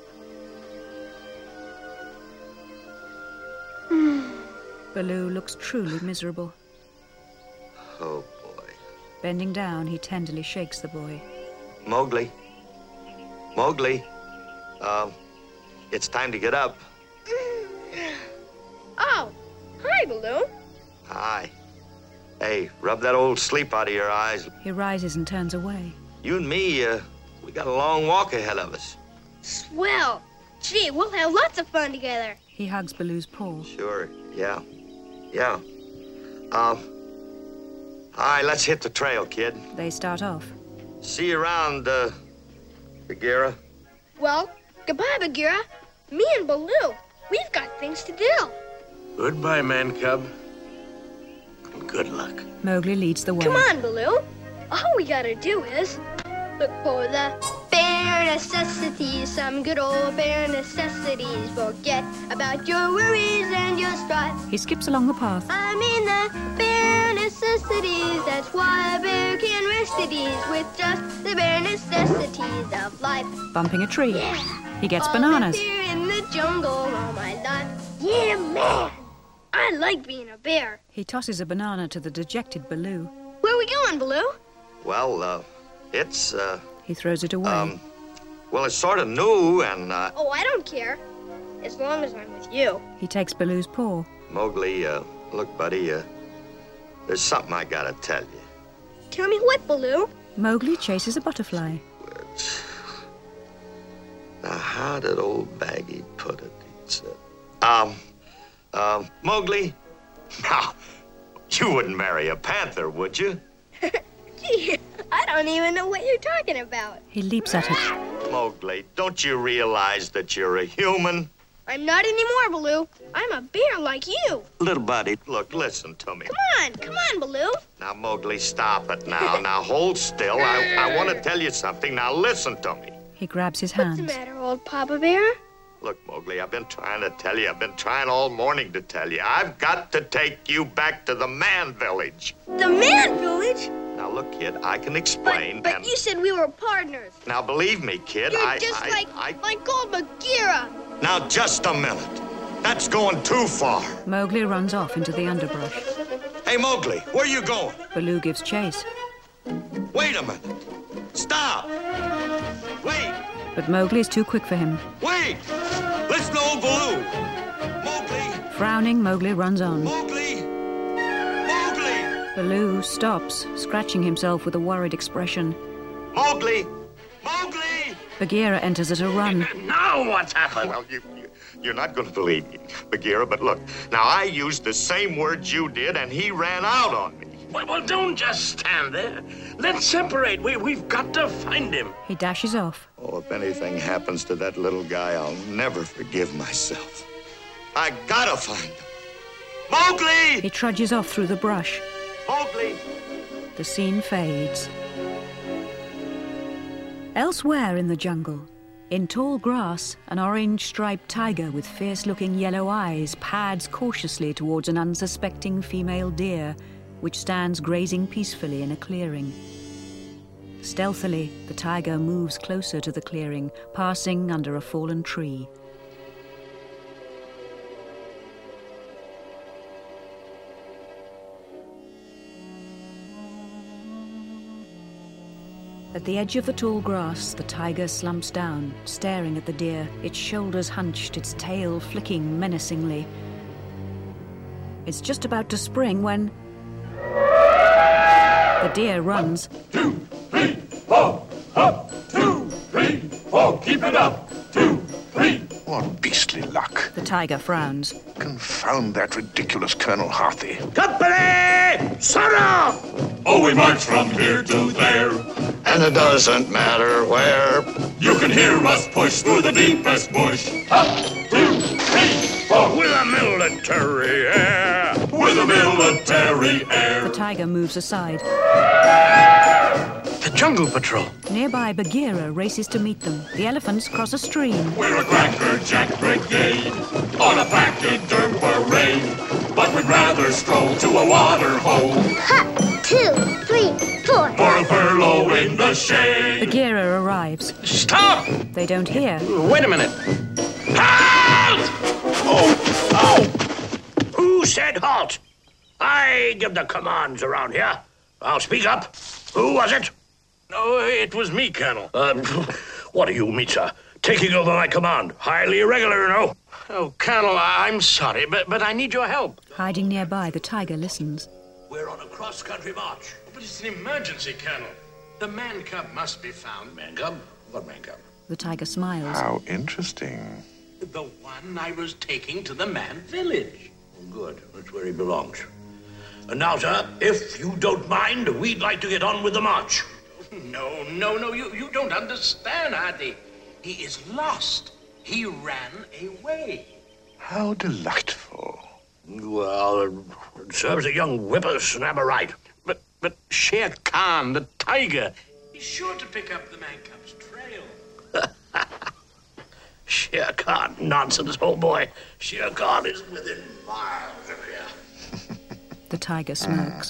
Baloo looks truly miserable. Oh, boy. Bending down, he tenderly shakes the boy. Mowgli. Mowgli. Um, it's time to get up. Oh, hi, Baloo. Hi. Hey, rub that old sleep out of your eyes. He rises and turns away. You and me, uh, we got a long walk ahead of us. Swell. Gee, we'll have lots of fun together. He hugs Baloo's paw. Sure, yeah. Yeah. Um, all right, let's hit the trail, kid. They start off. See you around, uh, Bagheera. Well, goodbye, Bagheera. Me and Baloo, we've got things to do. Goodbye, man cub. And good luck. Mowgli leads the way. Come on, Baloo. All we gotta do is look for the bare necessities, some good old bare necessities. Forget about your worries and your strife. He skips along the path. I mean the bare necessities. That's why a bear can rest at ease with just the bare necessities of life. Bumping a tree. Yeah. He gets I've bananas. been here in the jungle all my life. Yeah, man. I like being a bear. He tosses a banana to the dejected Baloo. Where are we going, Baloo? Well, uh, it's, uh... He throws it away. Um, well, it's sort of new and, uh... Oh, I don't care. As long as I'm with you. He takes Baloo's paw. Mowgli, uh, look, buddy, uh... there's something I gotta tell you. Tell me what, Baloo? Mowgli chases a butterfly. Now, how did old Baggy put it? He said, um, um, Mowgli, now, you wouldn't marry a panther, would you? Gee, I don't even know what you're talking about. He leaps at it. Mowgli, don't you realize that you're a human? I'm not anymore, Baloo. I'm a bear like you. Little buddy, look, listen to me. Come on, come on, Baloo. Now, Mowgli, stop it now. Now, hold still. I, I want to tell you something. Now, listen to me. He grabs his hands. What's the matter, old Papa Bear? Look, Mowgli, I've been trying to tell you. I've been trying all morning to tell you. I've got to take you back to the man village. The man village? Now, look, kid, I can explain. But, but and... you said we were partners. Now, believe me, kid, You're I... just I, like, I... like old Bagheera. Now, just a minute. That's going too far. Mowgli runs off into the underbrush. Hey, Mowgli, where you going? Baloo gives chase. Wait a minute. Stop. Wait. But Mowgli is too quick for him. Wait. Listen to old Baloo. Mowgli. Frowning, Mowgli runs on. Mowgli. Mowgli. Baloo stops, scratching himself with a worried expression. Mowgli. Mowgli. Bagheera enters at a run. Now what's happened? Well, you, you, you're not going to believe me, Bagheera, but look. Now, I used the same words you did, and he ran out on me. Well, well don't just stand there. Let's separate. We, we've got to find him. He dashes off. Oh, if anything happens to that little guy, I'll never forgive myself. I gotta find him. Mowgli! He trudges off through the brush. Mowgli! The scene fades. Elsewhere in the jungle, in tall grass, an orange-striped tiger with fierce-looking yellow eyes pads cautiously towards an unsuspecting female deer, which stands grazing peacefully in a clearing. Stealthily, the tiger moves closer to the clearing, passing under a fallen tree. At the edge of the tall grass, the tiger slumps down, staring at the deer, its shoulders hunched, its tail flicking menacingly. It's just about to spring when... the deer runs. Two, three, four, up, two, three, four, keep it up, two, three. What beastly luck. The tiger frowns. Confound that ridiculous Colonel Harthy. Company! Sarah! Oh, we march from here to there. And it doesn't matter where. You can hear us push through the deepest bush. Up, two, three, four. With a military air. With a military air. The tiger moves aside. The Jungle Patrol. Nearby, Bagheera races to meet them. The elephants cross a stream. We're a Cracker Jack Brigade on a pachyderm parade, but we'd rather stroll to a water hole. Hut, two, three, four. For a furlough in the shade. Bagheera arrives. Stop! They don't hear. Wait a minute. Halt! Oh, oh! Who said halt? I give the commands around here. I'll speak up. Who was it? No, it was me, Colonel. Um, what do you mean, sir? Taking over my command. Highly irregular, you know. Oh, Colonel, I'm sorry, but, but I need your help. Hiding nearby, the tiger listens. We're on a cross-country march. But it's an emergency, Colonel. The man cub must be found. Man cub? What man cub? The tiger smiles. How interesting. The one I was taking to the man village. Good. That's where he belongs. And now, sir, if you don't mind, we'd like to get on with the march. No, no, no, you, you don't understand, Adi. He is lost. He ran away. How delightful. Well, it serves a young whippersnapper right. But, but Shere Khan, the tiger, he's sure to pick up the man cub's trail. Shere Khan, nonsense, old boy. Shere Khan is within miles of here. The tiger smirks.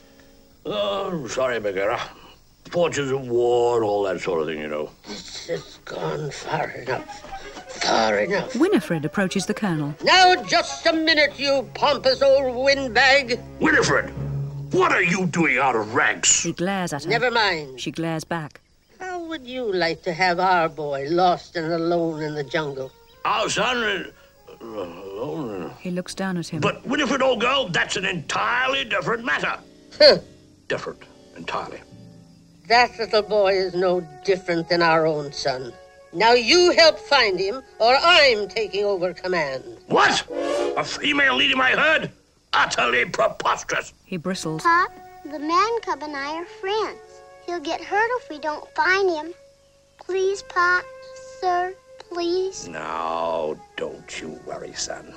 Oh, sorry, Bagheera. Fortunes of war, all that sort of thing, you know. It's gone far enough. Far enough. Winifred approaches the colonel. Now, just a minute, you pompous old windbag. Winifred, what are you doing out of ranks? He glares at her. Never mind. She glares back. How would you like to have our boy lost and alone in the jungle? Our son, uh, alone. He looks down at him. But Winifred, old girl, that's an entirely different matter. Huh. Different, entirely. That little boy is no different than our own son. Now you help find him, or I'm taking over command. What? A female leading my herd? Utterly preposterous. He bristles. Pop, the man cub and I are friends. He'll get hurt if we don't find him. Please, Pop, sir, please. Now, don't you worry, son.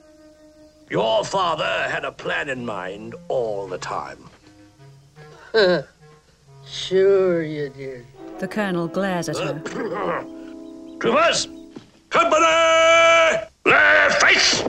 Your father had a plan in mind all the time. Huh. Sure you did. The colonel glares at her. Troopers! Company! Left face!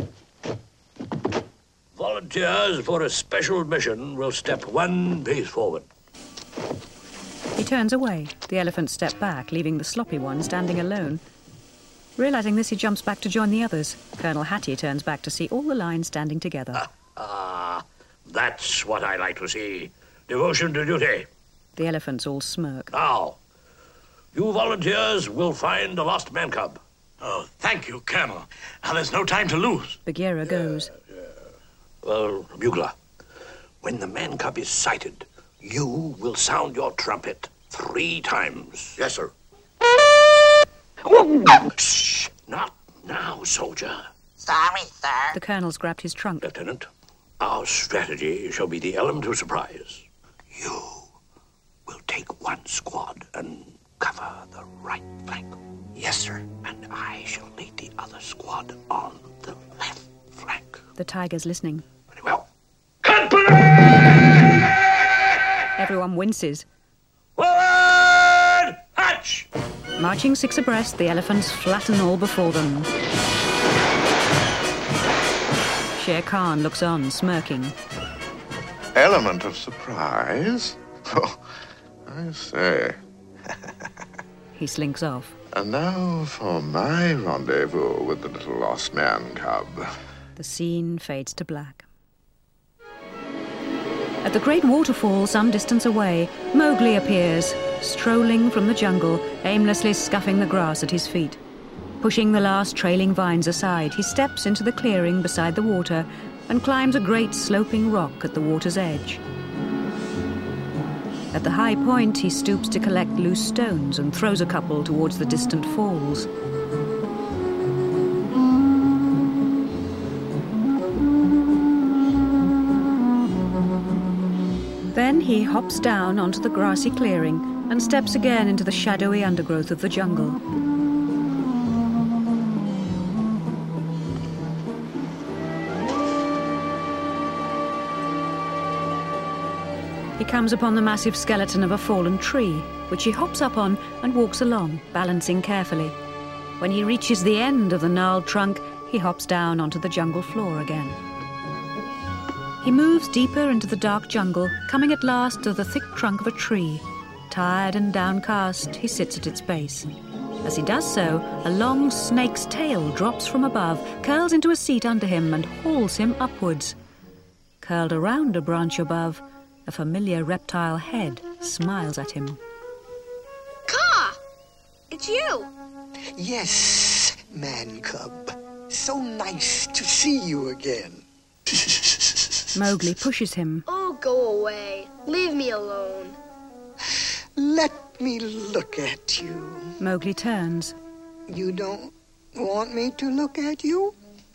Volunteers for a special mission will step one pace forward. He turns away. The elephants step back, leaving the sloppy one standing alone. Realizing this, he jumps back to join the others. Colonel Hattie turns back to see all the lines standing together. Ah, That's what I like to see. Devotion to duty. The elephants all smirk. Now, you volunteers will find a lost man cub. Oh, thank you, Colonel. Now there's no time to lose. Bagheera goes. Well, Bugler, when the man cub is sighted, you will sound your trumpet three times. Yes, sir. Shh! Not now, soldier. Sorry, sir. The colonel's grabbed his trunk. Lieutenant, our strategy shall be the element of surprise. You will take one squad and cover the right flank. Yes, sir. And I shall lead the other squad on the left flank. The tiger's listening. Very well. Everyone winces. Forward! Hatch! Marching six abreast, the elephants flatten all before them. Shere Khan looks on, smirking. Element of surprise? Oh, I say. He slinks off. And now for my rendezvous with the little lost man cub. The scene fades to black. At the great waterfall some distance away, Mowgli appears, strolling from the jungle, aimlessly scuffing the grass at his feet. Pushing the last trailing vines aside, he steps into the clearing beside the water and climbs a great sloping rock at the water's edge. At the high point, he stoops to collect loose stones and throws a couple towards the distant falls. Then he hops down onto the grassy clearing and steps again into the shadowy undergrowth of the jungle. He comes upon the massive skeleton of a fallen tree, which he hops up on and walks along, balancing carefully. When he reaches the end of the gnarled trunk, he hops down onto the jungle floor again. He moves deeper into the dark jungle, coming at last to the thick trunk of a tree. Tired and downcast, he sits at its base. As he does so, a long snake's tail drops from above, curls into a seat under him and hauls him upwards. Curled around a branch above, a familiar reptile head smiles at him. Kaa! It's you! Yes, man cub. So nice to see you again. Mowgli pushes him. Oh, go away. Leave me alone. Let me look at you. Mowgli turns. You don't want me to look at you?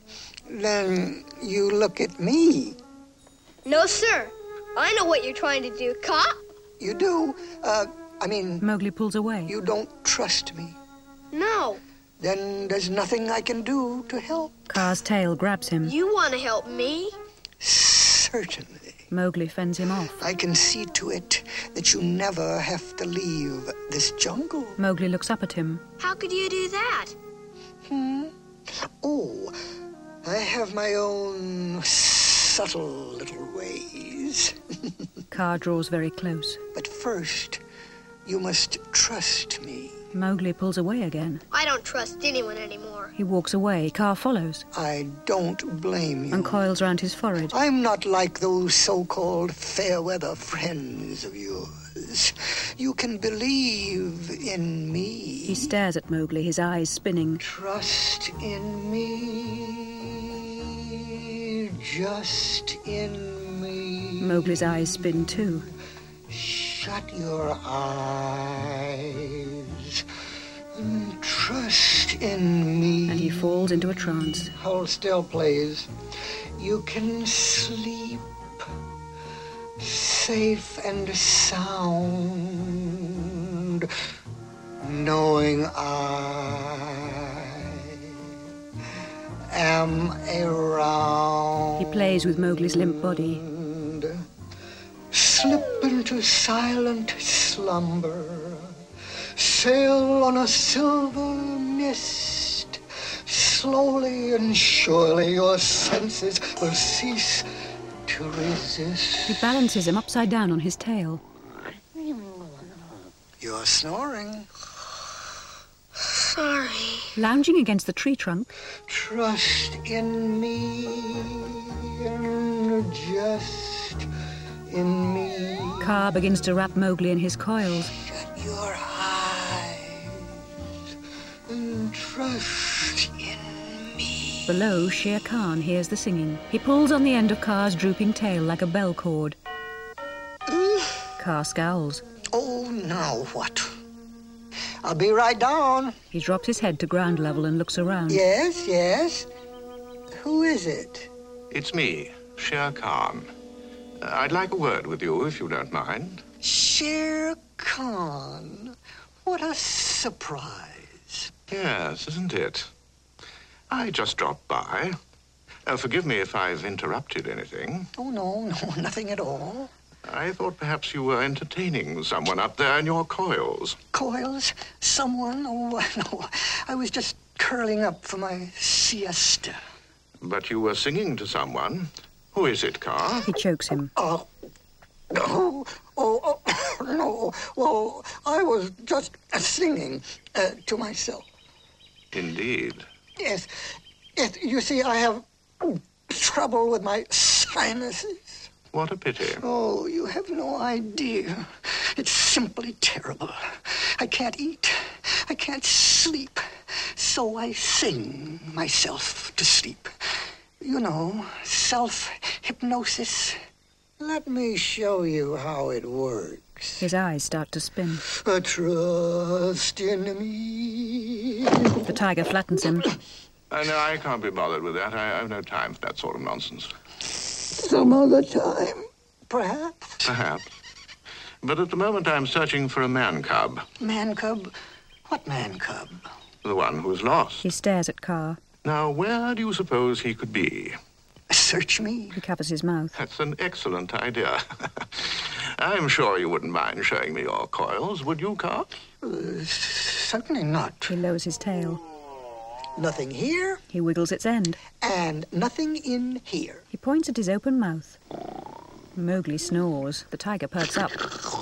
Then you look at me. No, sir. I know what you're trying to do, Kaa. You do? Uh, I mean... Mowgli pulls away. You don't trust me. No. Then there's nothing I can do to help. Kaa's tail grabs him. You want to help me? Certainly. Mowgli fends him off. I can see to it that you never have to leave this jungle. Mowgli looks up at him. How could you do that? Hmm? Oh, I have my own subtle little ways. Kaa draws very close. But first, you must trust me. Mowgli pulls away again. I don't trust anyone anymore. He walks away. Kaa follows. I don't blame you. And coils round his forehead. I'm not like those so-called fair-weather friends of yours. You can believe in me. He stares at Mowgli, his eyes spinning. Trust in me. Just in me. Mowgli's eyes spin too. Shut your eyes and trust in me. And he falls into a trance. Hold still, please. You can sleep safe and sound, knowing I am around. He plays with Mowgli's limp body. Slip into silent slumber, sail on a silver mist. Slowly and surely your senses will cease to resist. He balances him upside down on his tail. You're snoring. Sorry. Lounging against the tree trunk. Trust in me and just in me. Kaa begins to wrap Mowgli in his coils. Shut your eyes and trust in me. Below, Shere Khan hears the singing. He pulls on the end of Kaa's drooping tail like a bell cord. Kaa scowls. Oh, now what? I'll be right down. He drops his head to ground level and looks around. Yes, yes. Who is it? It's me, Shere Khan. Uh, I'd like a word with you, if you don't mind. Shere Khan. What a surprise. Yes, isn't it? I just dropped by. Uh, forgive me if I've interrupted anything. Oh, no, no, nothing at all. I thought perhaps you were entertaining someone up there in your coils. Coils? Someone? Oh, no. I was just curling up for my siesta. But you were singing to someone. Who is it, Kaa? He chokes him. Oh, oh, oh, oh no. Well, I was just singing uh, to myself. Indeed. Yes. Yes, you see, I have trouble with my sinuses. What a pity. Oh, you have no idea. It's simply terrible. I can't eat. I can't sleep. So I sing myself to sleep. You know, self-hypnosis. Let me show you how it works. His eyes start to spin. Uh, trust in me. The tiger flattens him. Uh, no, I can't be bothered with that. I, I've no time for that sort of nonsense. Some other time, perhaps. Perhaps. But at the moment I'm searching for a man cub. Man cub? What man cub? The one who's lost. He stares at Kaa. Now, where do you suppose he could be? Search me. He covers his mouth. That's an excellent idea. I'm sure you wouldn't mind showing me your coils, would you, Kaa? Uh, certainly not. He lowers his tail. Nothing here. He wiggles its end. And nothing in here. He points at his open mouth. Mowgli snores. The tiger perks up.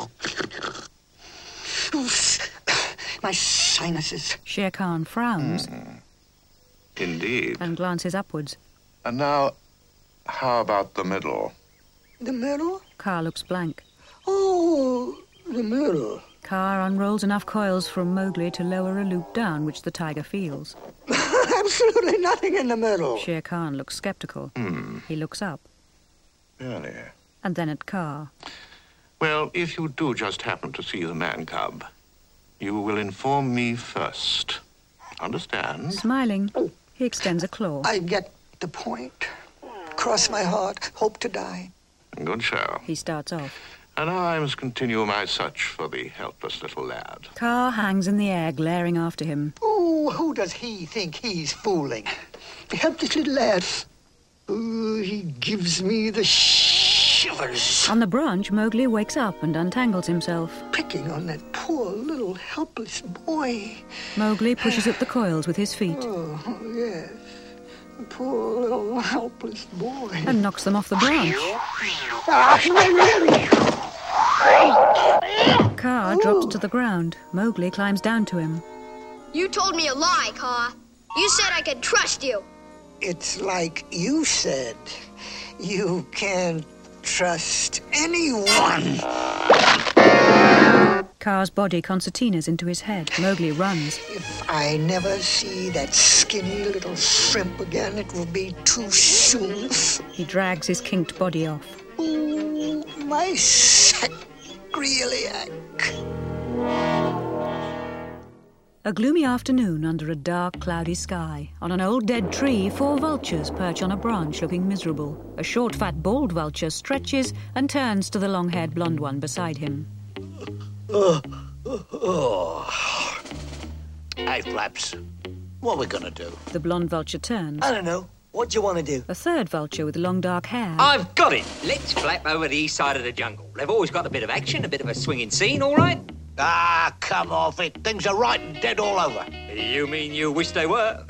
My sinuses. Shere Khan frowns. Mm. Indeed. And glances upwards. And now, how about the middle? The middle? Kaa looks blank. Oh, the middle. Kaa unrolls enough coils from Mowgli to lower a loop down, which the tiger feels. Absolutely nothing in the middle. Shere Khan looks skeptical. Hmm. He looks up. Really? And then at Kaa. Well, if you do just happen to see the man cub, you will inform me first. Understand? Smiling, he extends a claw. I get the point. Cross my heart, hope to die. Good show. He starts off. And now I must continue my search for the helpless little lad. Kaa hangs in the air, glaring after him. Oh, who does he think he's fooling? The helpless little lad. Oh, he gives me the shivers. On the branch, Mowgli wakes up and untangles himself. Picking on that poor little helpless boy. Mowgli pushes at the coils with his feet. Oh, yes. The poor little helpless boy. And knocks them off the branch. Kaa drops to the ground. Mowgli climbs down to him. You told me a lie, Kaa. You said I could trust you. It's like you said. You can't trust anyone. Kaa's body concertinas into his head. Mowgli runs. If I never see that skinny little shrimp again, it will be too soon. He drags his kinked body off. Oh, my sacroiliac. A gloomy afternoon under a dark, cloudy sky. On an old dead tree, four vultures perch on a branch looking miserable. A short, fat, bald vulture stretches and turns to the long-haired blonde one beside him. Oh, oh, oh. Hey, Flaps, what are we gonna do? The blonde vulture turns. I don't know. What do you want to do? A third vulture with long dark hair. I've got it. Let's flap over the east side of the jungle. They've always got a bit of action, a bit of a swinging scene, all right? Ah, come off it. Things are right and dead all over. You mean you wish they were?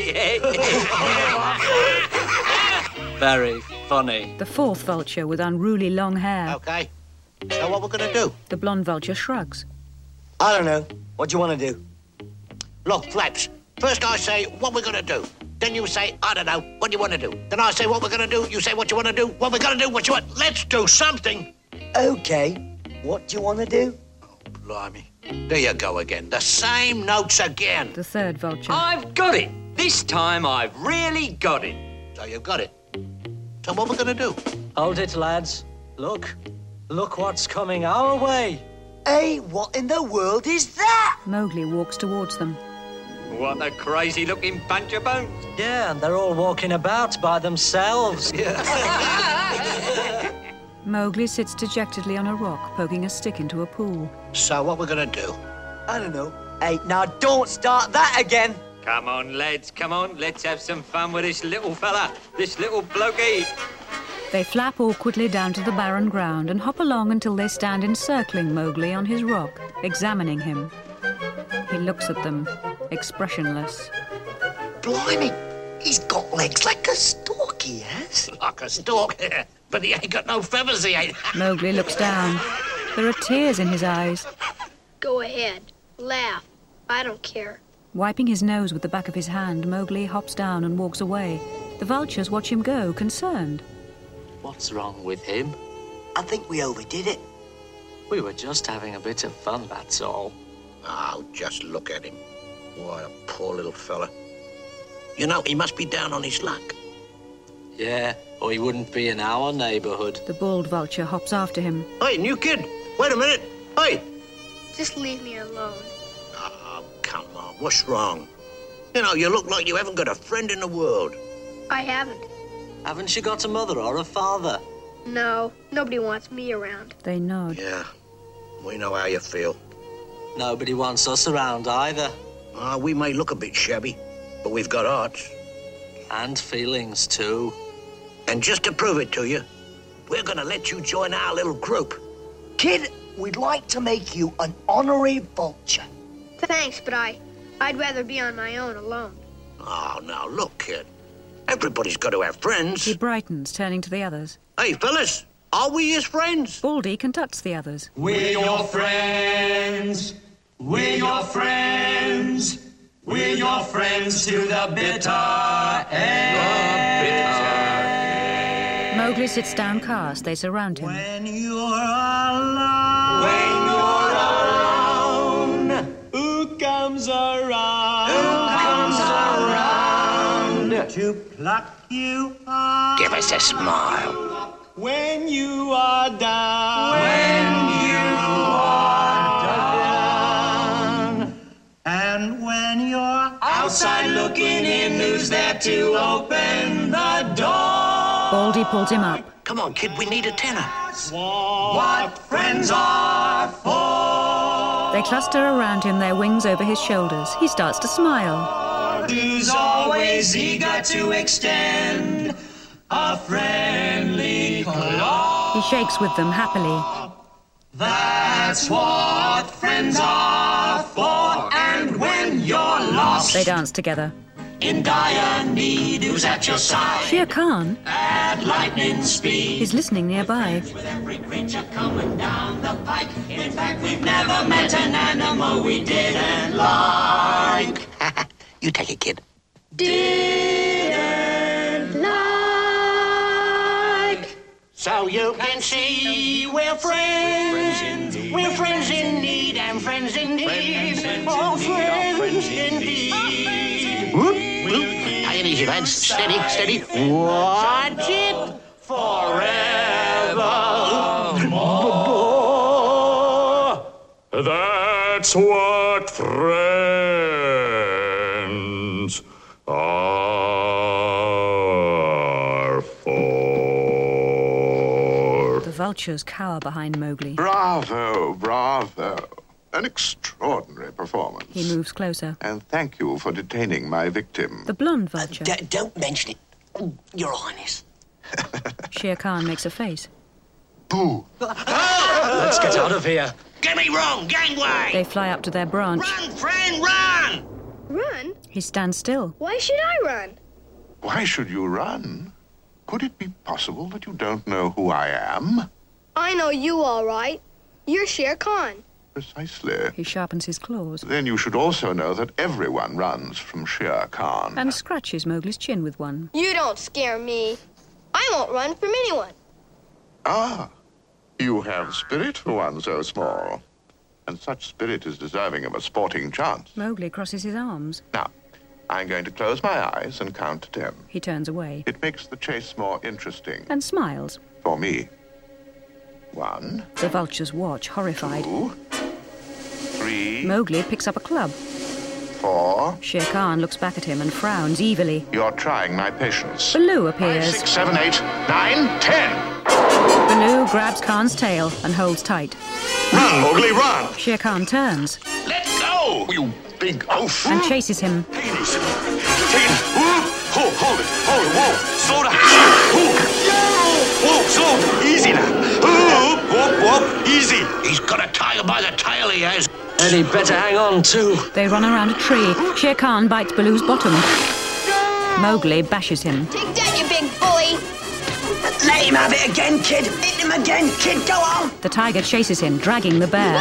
Very funny. The fourth vulture with unruly long hair. Okay. So what we're gonna do? The blonde vulture shrugs. I don't know. What do you want to do? Look, Flaps, first I say what we're gonna do. Then you say, I don't know, what do you want to do? Then I say what we're gonna do. You say what you want to do. What we're gonna do, what you want. Let's do something. Okay. What do you want to do? Blimey. There you go again. The same notes again. The third vulture. I've got it. This time I've really got it. So you've got it. So what we're going to do? Hold it, lads. Look. Look what's coming our way. Hey, what in the world is that? Mowgli walks towards them. What a crazy-looking bunch of bones. Yeah, and they're all walking about by themselves. Mowgli sits dejectedly on a rock, poking a stick into a pool. So what we're going to do? I don't know. Hey, now don't start that again. Come on, lads, come on. Let's have some fun with this little fella, this little blokey. They flap awkwardly down to the barren ground and hop along until they stand encircling Mowgli on his rock, examining him. He looks at them, expressionless. Blimey, he's got legs like a stork, he has. Like a stork? But he ain't got no feathers, he ain't. Mowgli looks down. There are tears in his eyes. Go ahead. Laugh. I don't care. Wiping his nose with the back of his hand, Mowgli hops down and walks away. The vultures watch him go, concerned. What's wrong with him? I think we overdid it. We were just having a bit of fun, that's all. Oh, just look at him. What a poor little fella. You know, he must be down on his luck. Yeah, or he wouldn't be in our neighborhood. The bald vulture hops after him. Hey, new kid, wait a minute. Hey! Just leave me alone. Oh, come on, what's wrong? You know, you look like you haven't got a friend in the world. I haven't. Haven't you got a mother or a father? No, nobody wants me around. They nod. Yeah, we know how you feel. Nobody wants us around either. Uh, we may look a bit shabby, but we've got hearts. And feelings, too. And just to prove it to you, we're going to let you join our little group. Kid, we'd like to make you an honorary vulture. Thanks, but I, I'd rather be on my own alone. Oh, now, look, kid. Everybody's got to have friends. He brightens, turning to the others. Hey, fellas, are we his friends? Baldy conducts the others. We're your friends. We're your friends. We're your friends to the bitter end. Mowgli sits downcast. They surround him. When you're alone. When you're alone. Who comes around? Who comes around? To pluck you up. Give us a smile. When you are down. When you are down. And when you're outside looking in, who's there to open the door? Baldy pulls him up. Come on, kid, we need a tenor. What friends are for. They cluster around him, their wings over his shoulders. He starts to smile. Who's always eager to extend a friendly claw. He shakes with them happily. That's what friends are for. And when you're lost, they dance together. In dire need, who's at your side? Shere Khan. At lightning speed. He's listening nearby. With every creature coming down the pike. In fact, we've never met an animal we didn't like. You take it, kid. Didn't like. So you can see we're friends. We're friends in need and friends indeed. Oh, friends indeed. Whoop, whoop. Tie it easy, lads. Steady, steady. Watch it forevermore. That's what friends are for. The vultures cower behind Mowgli. Bravo, bravo. An extraordinary performance. He moves closer. And thank you for detaining my victim. The blonde vulture. Uh, d- don't mention it, Your Highness. Shere Khan makes a face. Boo! Let's get out of here. Get me wrong, gangway! They fly up to their branch. Run, friend, run! Run? He stands still. Why should I run? Why should you run? Could it be possible that you don't know who I am? I know you all right. You're Shere Khan. Precisely. He sharpens his claws. Then you should also know that everyone runs from Shere Khan. And scratches Mowgli's chin with one. You don't scare me. I won't run from anyone. Ah, You have spirit for one so small. And such spirit is deserving of a sporting chance. Mowgli crosses his arms. Now, I'm going to close my eyes and count to ten. He turns away. It makes the chase more interesting. And smiles. For me. One. The vultures watch, horrified. Two. Three. Mowgli picks up a club. Four. Shere Khan looks back at him and frowns evilly. You're trying my patience. Baloo appears. Five, six, seven, eight, nine, ten. Baloo grabs Khan's tail and holds tight. Run, Mowgli, run! Shere Khan turns. Let go, you big oaf! And chases him. Take it easy. Take it. Hold, hold it. Hold it. Whoa. Slow down. Whoa. Whoa. Slow. Easy now. Whoop, whoop, whoop. Easy. He's got a tiger by the tail, he has. And he'd better hang on, too. They run around a tree. Shere Khan bites Baloo's bottom. Mowgli bashes him. Take that, you big bully! Let him have it again, kid. Hit him again, kid. Go on. The tiger chases him, dragging the bear.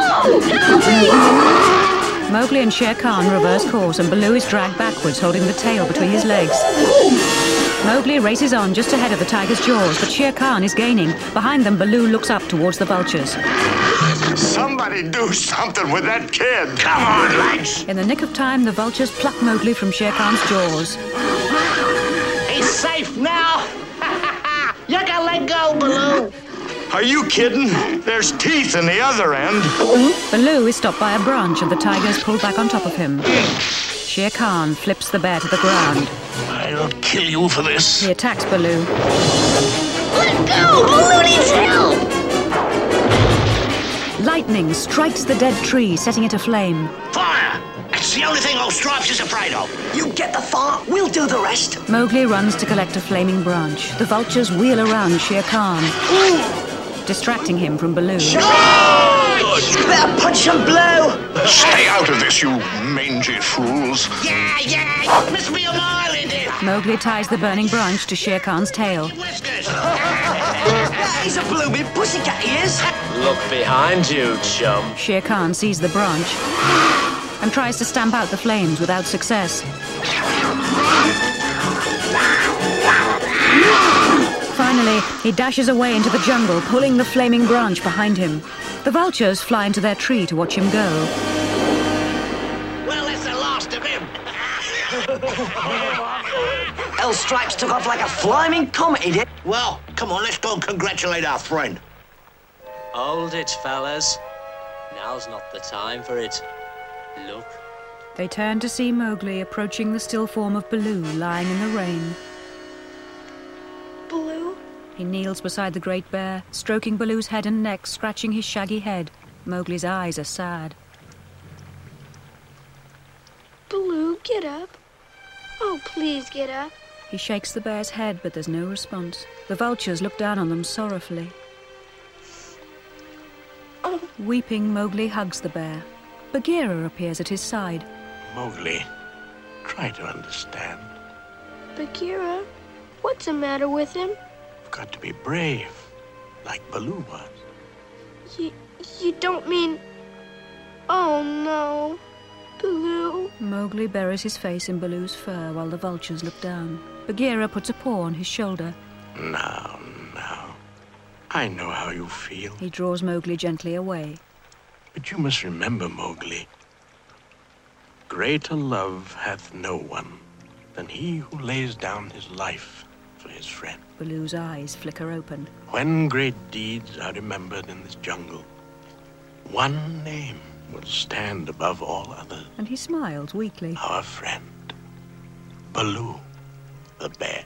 Mowgli and Shere Khan reverse course, and Baloo is dragged backwards, holding the tail between his legs. Mowgli races on just ahead of the tiger's jaws, but Shere Khan is gaining. Behind them, Baloo looks up towards the vultures. Somebody do something with that kid. Come on, lads. In the nick of time, the vultures pluck Mowgli from Shere Khan's jaws. He's safe now. You can let go, Baloo. Are you kidding? There's teeth in the other end. Baloo is stopped by a branch and the tiger is pulled back on top of him. Shere Khan flips the bear to the ground. I'll kill you for this. He attacks Baloo. Let go! Baloo needs help! Lightning strikes the dead tree, setting it aflame. Fire! That's the only thing old Stripes is afraid of. You get the fire, we'll do the rest. Mowgli runs to collect a flaming branch. The vultures wheel around Shere Khan, distracting him from Baloo. You better punch and blow. Stay out of this, you mangy fools. Yeah, yeah! Must be a mile in it. Mowgli ties the burning branch to Shere Khan's tail. Whiskers. He's a blooming pussycat, he is. Look behind you, chum. Shere Khan sees the branch and tries to stamp out the flames without success. Finally, he dashes away into the jungle, pulling the flaming branch behind him. The vultures fly into their tree to watch him go. Well, that's the last of him. L Stripes took off like a flaming comet, he did. Well, come on, let's go and congratulate our friend. Hold it, fellas. Now's not the time for it. Look. They turn to see Mowgli approaching the still form of Baloo lying in the rain. Baloo? He kneels beside the great bear, stroking Baloo's head and neck, scratching his shaggy head. Mowgli's eyes are sad. Baloo, get up. Oh, please get up. He shakes the bear's head, but there's no response. The vultures look down on them sorrowfully. Oh. Weeping, Mowgli hugs the bear. Bagheera appears at his side. Mowgli, try to understand. Bagheera, what's the matter with him? You've got to be brave, like Baloo was. You, you don't mean... Oh, no. Baloo. Mowgli buries his face in Baloo's fur while the vultures look down. Bagheera puts a paw on his shoulder. Now, now. I know how you feel. He draws Mowgli gently away. But you must remember, Mowgli, greater love hath no one than he who lays down his life for his friend. Baloo's eyes flicker open. When great deeds are remembered in this jungle, one name will stand above all others. And he smiles weakly. Our friend, Baloo, the bear.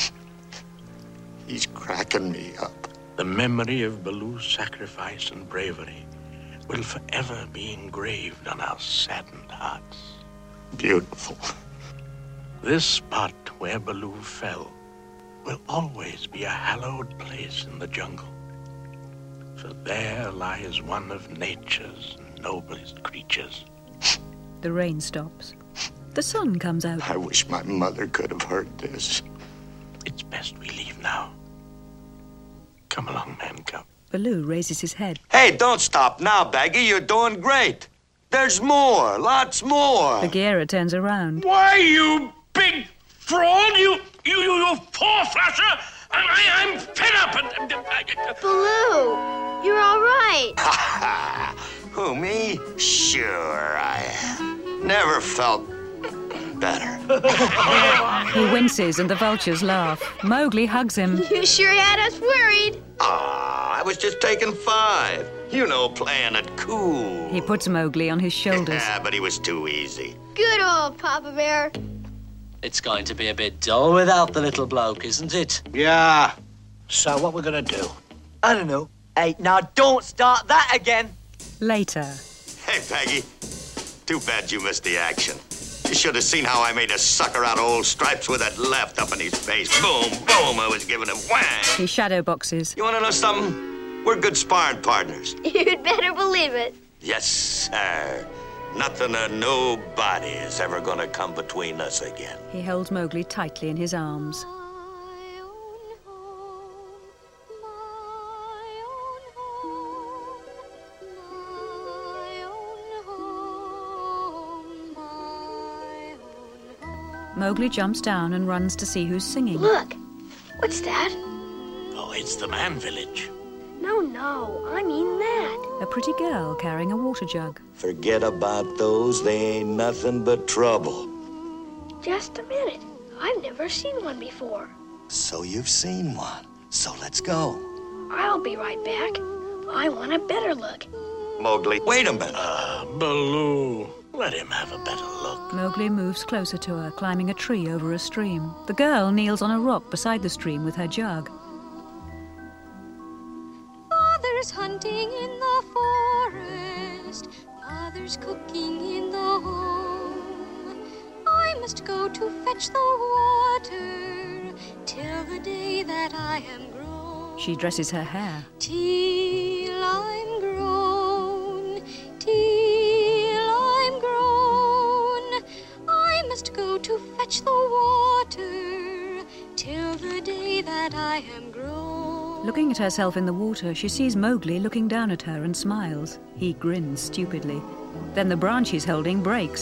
He's cracking me up. The memory of Baloo's sacrifice and bravery will forever be engraved on our saddened hearts. Beautiful. This spot where Baloo fell will always be a hallowed place in the jungle. For there lies one of nature's noblest creatures. The rain stops. The sun comes out. I wish my mother could have heard this. It's best we leave now. Come along, Man Cub. Baloo raises his head. Hey, don't stop now, Baggy. You're doing great. There's more, lots more. Bagheera turns around. Why, you big fraud! You, you, you, you four-flusher! I, I'm fed up. And, uh, uh, Baloo, you're all right. Who, me? Sure I am. Never felt better. He winces and the vultures laugh. Mowgli hugs him. You sure had us worried. Ah, I was just taking five. You know, playing it cool. He puts Mowgli on his shoulders. Yeah, but he was too easy. Good old Papa Bear. It's going to be a bit dull without the little bloke, isn't it? Yeah. So what we're gonna do? I don't know. Hey, now don't start that again. Later. Hey, Peggy. Too bad you missed the action. You should have seen how I made a sucker out of old Stripes with that left up in his face. Boom, boom, I was giving him whang. He shadow boxes. You want to know something? We're good sparring partners. You'd better believe it. Yes, sir. Nothing or nobody is ever gonna come between us again. He holds Mowgli tightly in his arms. Mowgli jumps down and runs to see who's singing. Look, what's that? Oh, it's the man village. No, no, I mean that. A pretty girl carrying a water jug. Forget about those. They ain't nothing but trouble. Just a minute. I've never seen one before. So you've seen one. So let's go. I'll be right back. I want a better look. Mowgli, wait a minute. Ah, uh, Baloo. Let him have a better look. Mowgli moves closer to her, climbing a tree over a stream. The girl kneels on a rock beside the stream with her jug. Father's hunting in the forest. Father's cooking in the home. I must go to fetch the water till the day that I am grown. She dresses her hair. Till I'm grown, till I'm grown, I must go to fetch the water till the day that I am grown. Looking at herself in the water, she sees Mowgli looking down at her and smiles. He grins stupidly. Then the branch he's holding breaks.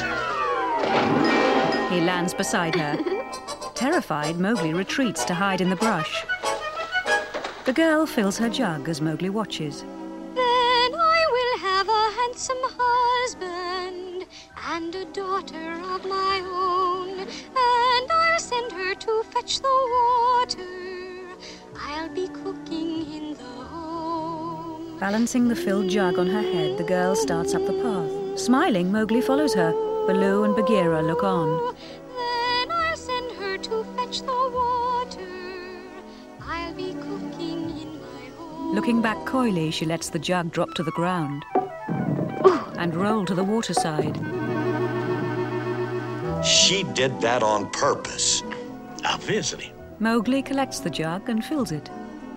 He lands beside her. Terrified, Mowgli retreats to hide in the brush. The girl fills her jug as Mowgli watches. Then I will have a handsome husband and a daughter of my own, and I'll send her to fetch the water. I'll be cooking in the home. Balancing the filled jug on her head, the girl starts up the path. Smiling, Mowgli follows her. Baloo and Bagheera look on. Then I'll send her to fetch the water. I'll be cooking in my home. Looking back coyly, she lets the jug drop to the ground and roll to the waterside. She did that on purpose. Obviously. Mowgli collects the jug and fills it.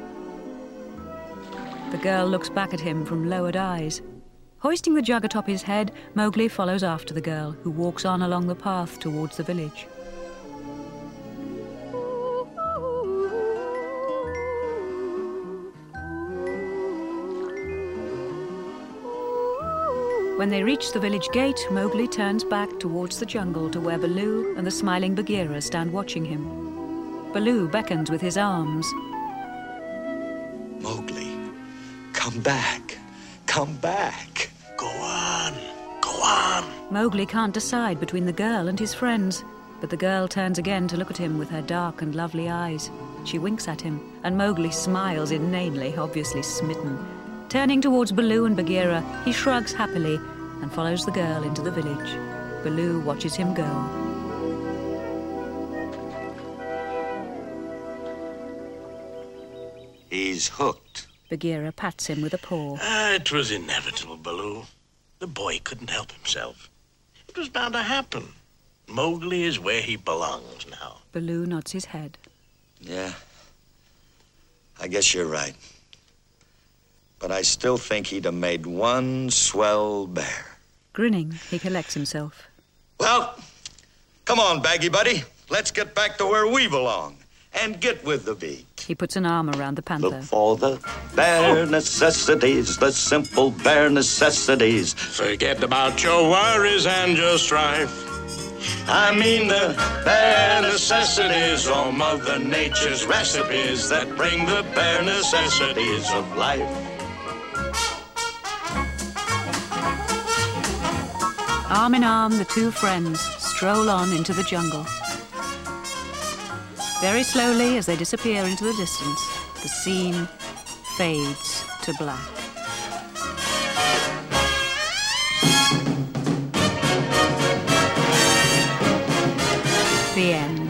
The girl looks back at him from lowered eyes. Hoisting the jug atop his head, Mowgli follows after the girl, who walks on along the path towards the village. When they reach the village gate, Mowgli turns back towards the jungle to where Baloo and the smiling Bagheera stand watching him. Baloo beckons with his arms. Mowgli, come back. Come back. Go on. Go on. Mowgli can't decide between the girl and his friends, but the girl turns again to look at him with her dark and lovely eyes. She winks at him, and Mowgli smiles inanely, obviously smitten. Turning towards Baloo and Bagheera, he shrugs happily and follows the girl into the village. Baloo watches him go. He's hooked. Bagheera pats him with a paw. Ah, it was inevitable, Baloo. The boy couldn't help himself. It was bound to happen. Mowgli is where he belongs now. Baloo nods his head. Yeah, I guess you're right. But I still think he'd have made one swell bear. Grinning, he collects himself. Well, come on, Baggy Buddy. Let's get back to where we belong and get with the beat. He puts an arm around the panther. Look for the bare necessities, the simple bare necessities. Forget about your worries and your strife. I mean the bare necessities, or Mother Nature's recipes that bring the bare necessities of life. Arm in arm, the two friends stroll on into the jungle. Very slowly, as they disappear into the distance, the scene fades to black. The end.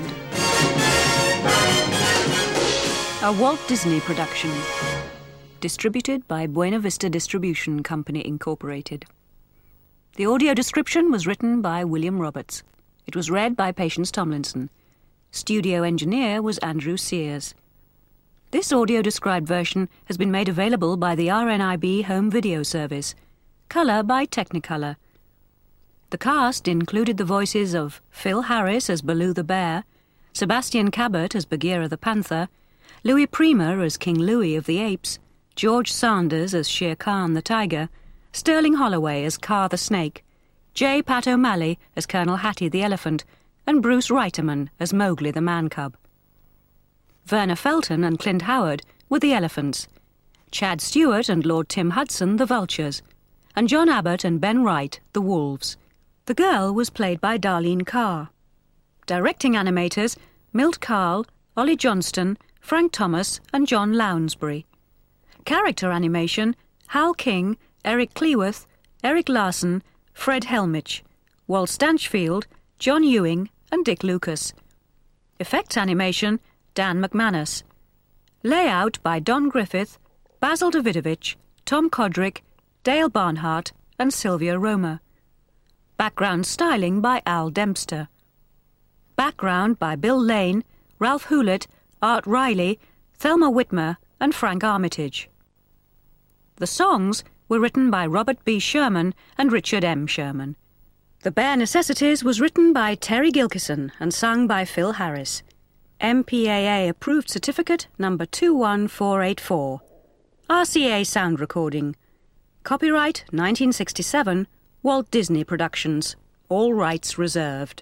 A Walt Disney production. Distributed by Buena Vista Distribution Company, Incorporated. The audio description was written by William Roberts. It was read by Patience Tomlinson. Studio engineer was Andrew Sears. This audio-described version has been made available by the R N I B Home Video Service. Colour by Technicolor. The cast included the voices of Phil Harris as Baloo the Bear, Sebastian Cabot as Bagheera the Panther, Louis Prima as King Louie of the Apes, George Sanders as Shere Khan the Tiger, Sterling Holloway as Kaa the Snake, J. Pat O'Malley as Colonel Hattie the Elephant, and Bruce Reiterman as Mowgli the Man-cub. Verna Felton and Clint Howard were the elephants, Chad Stewart and Lord Tim Hudson the vultures, and John Abbott and Ben Wright the wolves. The girl was played by Darlene Carr. Directing animators, Milt Kahl, Ollie Johnston, Frank Thomas and John Lounsbury. Character animation, Hal King, Eric Cleworth, Eric Larson, Fred Helmich, Walt Stanchfield, John Ewing and Dick Lucas. Effects animation, Dan McManus. Layout by Don Griffith, Basil Davidovich, Tom Kodrick, Dale Barnhart and Sylvia Roma. Background styling by Al Dempster. Background by Bill Lane, Ralph Hewlett, Art Riley, Thelma Whitmer and Frank Armitage. The songs were written by Robert B. Sherman and Richard M. Sherman. The Bare Necessities was written by Terry Gilkison and sung by Phil Harris. M P A A approved certificate number two one four eight four. R C A sound recording. Copyright nineteen sixty-seven, Walt Disney Productions. All rights reserved.